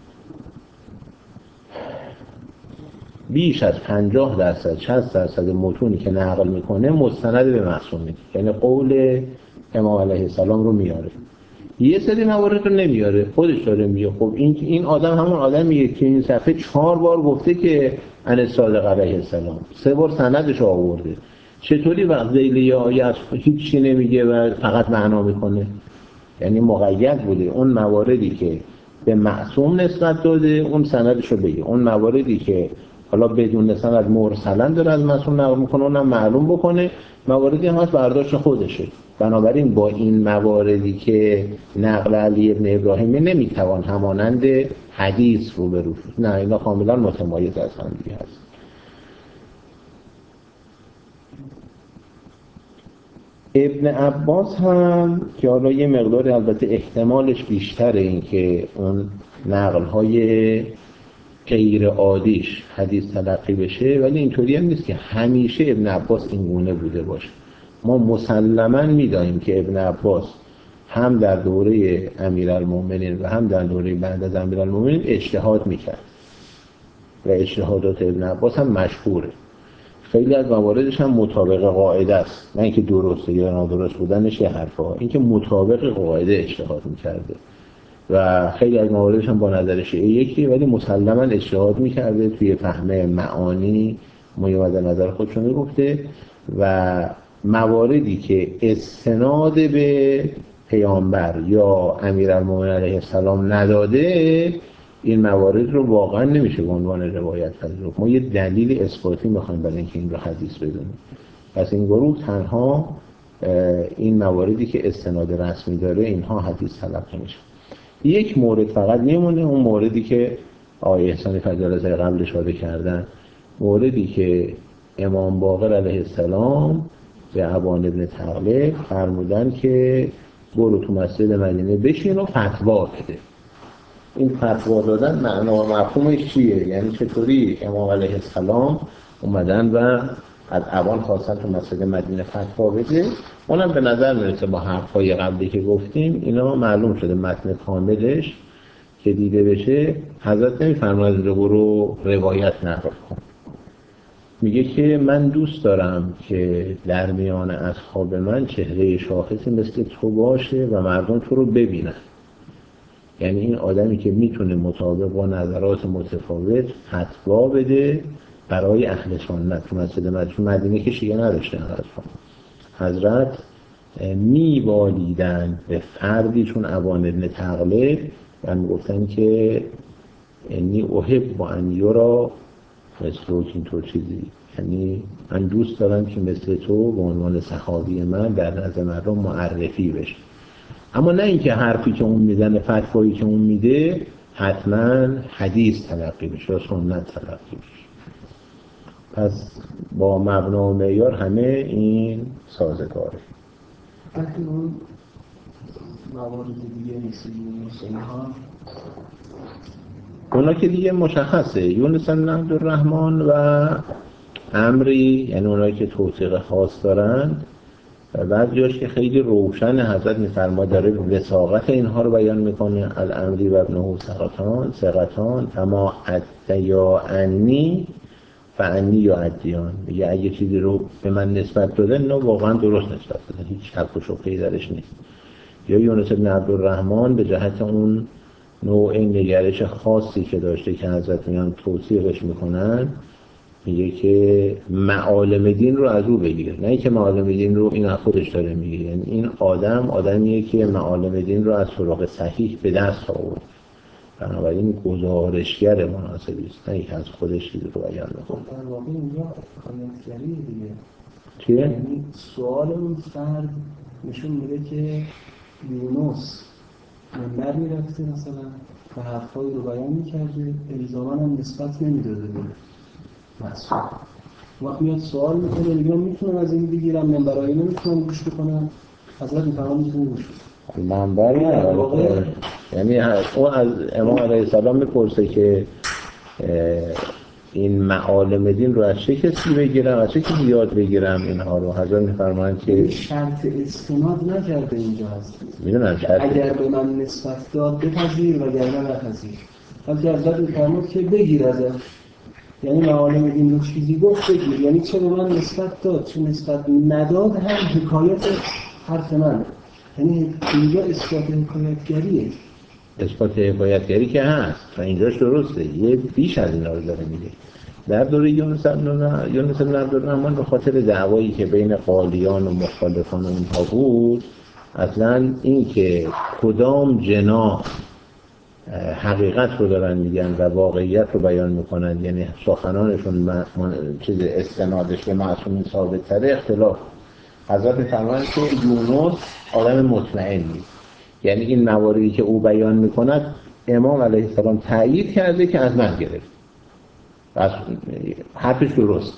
[SPEAKER 1] بیش از 50% 60% متونی که نقل میکنه مستند به معصومین، یعنی قول امام علیه السلام رو میاره. یه سری موارد رو نمیاره، خودش داره میگه. خب این آدم همون آدمیه که این صفحه 4 بار گفته که ان صادق علیه السلام، 3 بار سندش آورده. چطوری وقت ذیل یه آیه از هیچی نمیگه و فقط معنا میکنه؟ یعنی مقید بوده اون مواردی که به معصوم نسبت داده اون سندش رو بگه، اون مواردی که حالا بدون سند مرسلا داره از معصوم نقل میکنه اونم معلوم بکنه، مواردی هم هست برداشت خودشه. بنابراین با این مواردی که نقل علی ابن ابراهیمی نمیتوان همانند حدیث رو برو، نه اینا کاملا متمایز از هم دیگه هست. ابن عباس هم که حالا یه مقدار البته احتمالش بیشتره این که اون نقل‌های غیر عادیش حدیث تلقی بشه، ولی اینطوری هم نیست که همیشه ابن عباس این گونه بوده باشه. ما مسلماً می‌دانیم که ابن عباس هم در دوره امیرالمومنین و هم در دوره بعد از امیرالمومنین اجتهاد می‌کرد و اجتهادات ابن عباس هم مشهوره. خیلی از مواردش هم مطابق قاعده است، نه اینکه درسته یا نادرست بودنش یه حرفا، اینکه مطابق قاعده اجتهاد می‌کرده و خیلی از مواردش هم با نظر شیعه یکی، ولی مسلماً اجتهاد می‌کرده توی فهم معانی میومد نظر خودش رو میگفته و مواردی که استناد به پیامبر یا امیرالمومنین علیه السلام نداده، این موارد رو واقعا نمیشه به عنوان روایت پذیرفت. ما یه دلیل اثباتی میخوایم برای اینکه این رو حدیث بدونیم. پس این گروه تنها این مواردی که استناد رسمی داره اینها حدیث تلقی میشه. یک مورد فقط میمونه، اون موردی که آقای احسانی فضل از قبل اشاره کردن، موردی که امام باقر علیه السلام به ابان ابن تغلب فرمودن که برو تو مسجد مدینه بشین و فتوا بده. این فتوا دادن معنا و مفهومش چیه؟ یعنی چطوری امام علیه السلام اومدن و از ابان خواستن تو مسجد مدینه فتوا بده؟ اونم به نظر میرسه با حرفای قبلی که گفتیم اینا معلوم شده. متن کاملش که دیده بشه حضرت نمیفرماید برو روایت نقل کن، میگه که من دوست دارم که در میان اصحاب من چهره شاخصی مثل تو باشه و مردم تو رو ببینن. یعنی این آدمی که میتونه مطابق با نظرات متفاوت فتوا بده برای اهل سنت. تو مسجد مدینه که شیعه نداشتن حضرت میوالیدن به فردی چون ابان ابن تغلب و میگفتن که انی احب با ان یرا مثل اینطور چیزی، یعنی من دوست دارم که مثل تو به عنوان صحابی من در نظر مردم معرفی بشه. اما نه اینکه حرفی که اون میزنه فتوایی که اون میده حتما حدیث تلقی بشه یا سنت تلقی بشه. پس با مبنا و معیار همه این سازگاره.
[SPEAKER 2] وقتی اون موارد دیگه نیست اینها
[SPEAKER 1] اونا که دیگه مشخصه، یونس بن عبدالرحمن و عمری، یعنی اونایی که توثیق خاص دارن و بعد جاش که خیلی روشن حضرت میفرما داره وثاقت اینها رو بیان میکنه. الامری و ابنه ثقتان فما ادیا انی فانی یا ادیان، میگه اگه چیزی رو به من نسبت داده نه واقعا درست نسبت داده، هیچ شک و شبهه‌ای درش نیست. یا یونس بن عبدالرحمن به جهت اون نوع نگرش خاصی که داشته که حضرت میان توصیفش میکنن، میگه که معالم دین رو از او بگیر، نه اینکه معالم دین رو این از خودش داره میگه. یعنی این آدمیه که معالم دین رو از طرق صحیح به دست آورد، بنابراین گزارشگر مناسبی است، نه اینکه از خودش چیزی رو بیان بکنه.
[SPEAKER 2] در واقع اینجا خانیتگری دیگه
[SPEAKER 1] چیه؟
[SPEAKER 2] یعنی سوال اون فرد نشون میده که یونس منبر میرفته مثلا و حرفایی رو بیان میکرده، الزاما هم نسبت نمیداده به مسئول. وقت میاد سوال میکنه میگم میتونم از این بگیرم منبرایی نمیتونم گوش بکنم، حضرت میفرمان میتونم گوش بکنم.
[SPEAKER 1] منبر یعنی اون از امام علیه السلام میپرسه که این معالم دین رو از چه کسی بگیرم، از چه کسی یاد بگیرم اینها رو؟ حضرت می‌فرمایند که
[SPEAKER 2] شرط استناد نکرده اینجا هست.
[SPEAKER 1] میدونم شرط
[SPEAKER 2] اگر به من نسبت داد بپذیر وگرنه نپذیر. بلکه حضرت می‌فرمود که بگیر ازش. یعنی معالم دین رو چیزی گفت بگیر، یعنی چه به من نسبت داد چه نسبت نداد هم حکایت حرف من. یعنی اینجا اثبات حکایتگریه.
[SPEAKER 1] اثبات حکایتگری که هست و اینجاش درسته، یه بیش از اینا رو داره میگه. در دوره یونس بن عبدالرحمن به خاطر دعوایی که بین قالیان و مخالفان اونها بود، اصلا این که کدام جناح حقیقت رو دارن میگن و واقعیت رو بیان میکنن، یعنی سخنانشون چیز استنادش به معصومین ثابت تره، اختلاف. حضرت میفرمایند که یونس آدم مطمئنی، یعنی این مواردی که او بیان میکند امام علیه السلام تأیید کرده که از من گرفت، پس حرفش درست.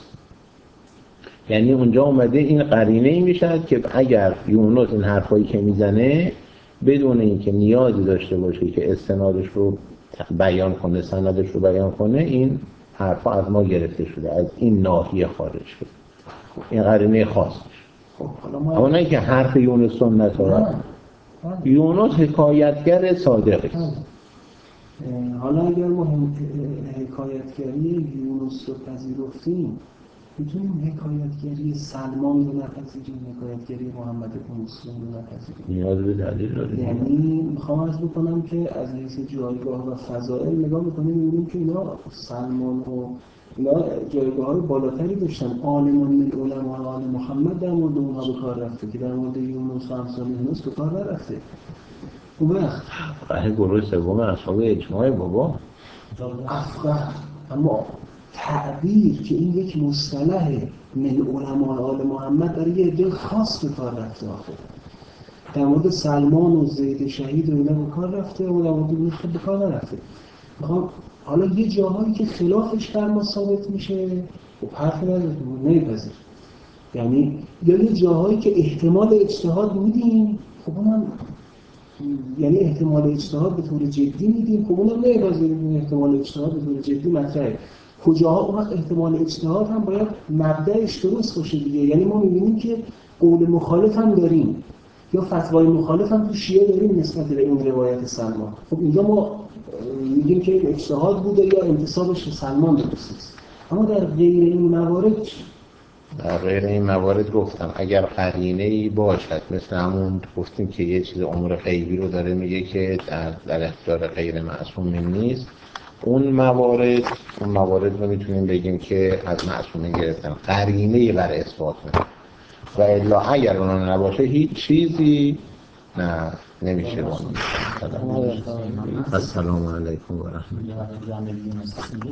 [SPEAKER 1] یعنی اونجا اومده این قرینه‌ای میشد که اگر یونس این حرفایی که میزنه بدون اینکه نیازی داشته باشه که استنادش رو بیان کنه، سندش رو بیان کنه، این حرفا از ما گرفته شده، از این ناحیه خارج شده، این قرینه خاص. اما نه که حرف یونس سنت آورد. یونس حکایتگر صادق است.
[SPEAKER 2] حالا اگر ما حکایتگری یونس رو پذیرفتیم، میتونیم حکایتگری سلمان رو نپذیریم، حکایتگری محمد بن مسلم رو نپذیریم.
[SPEAKER 1] نیاز به دلیل داره.
[SPEAKER 2] یعنی میخوام عرض بکنم که از حیث جایگاه و فضائل نگاه میکنیم میبینیم که اینا سلمان و اینا جایگاه رو بالاتری داشتن. عالمان من علماء آل محمد در مورد اونها به کار رفته که در مورد یونس و امثال یونس به کار نرفته. اون وقت
[SPEAKER 1] گروه سوم اصحاب اجماع بابا
[SPEAKER 2] افقه، اما تعبیر که این یک مصطلح من علماء آل محمد برای یه عده خاص به کار رفته. آخه در مورد سلمان و زید شهید و اینا به کار رفته و در مورد اون خود به کار نرفته. میخوام حالا یه جاهایی که خلافش در ما ثابت میشه و حرف نداره نمیپذیر، یعنی یا یه جاهایی که احتمال اجتهاد میدیم، خب اونم یعنی احتمال اجتهاد به طور جدی میدیم، خب اونم نمیپذیریم. احتمال اجتهاد به طور جدی مطرحه. کجاها اون وقت احتمال اجتهاد هم باید مبدأش درست باشه دیگه. یعنی ما میبینیم که قول مخالف هم داریم یا فتوای مخالف هم تو شیعه داریم نسبت به این روایت سلمان. خب اینجا ما میگیم که این اجتهاد بوده یا انتسابش به سلمان درست است. اما در غیر این موارد
[SPEAKER 1] در غیر این موارد گفتم اگر قرینه‌ای باشد، مثل همون گفتیم که یه چیز امور غیبی رو داره میگه که در اختیار غیر معصومین نیست، اون موارد رو میتونیم بگیم که از معصومین گرفتن، قرینه‌ای بر اثبات میکنه. و الا اگر اون نباشه هیچ چیزی نمیشه بود. السلام علیکم و رحمت الله.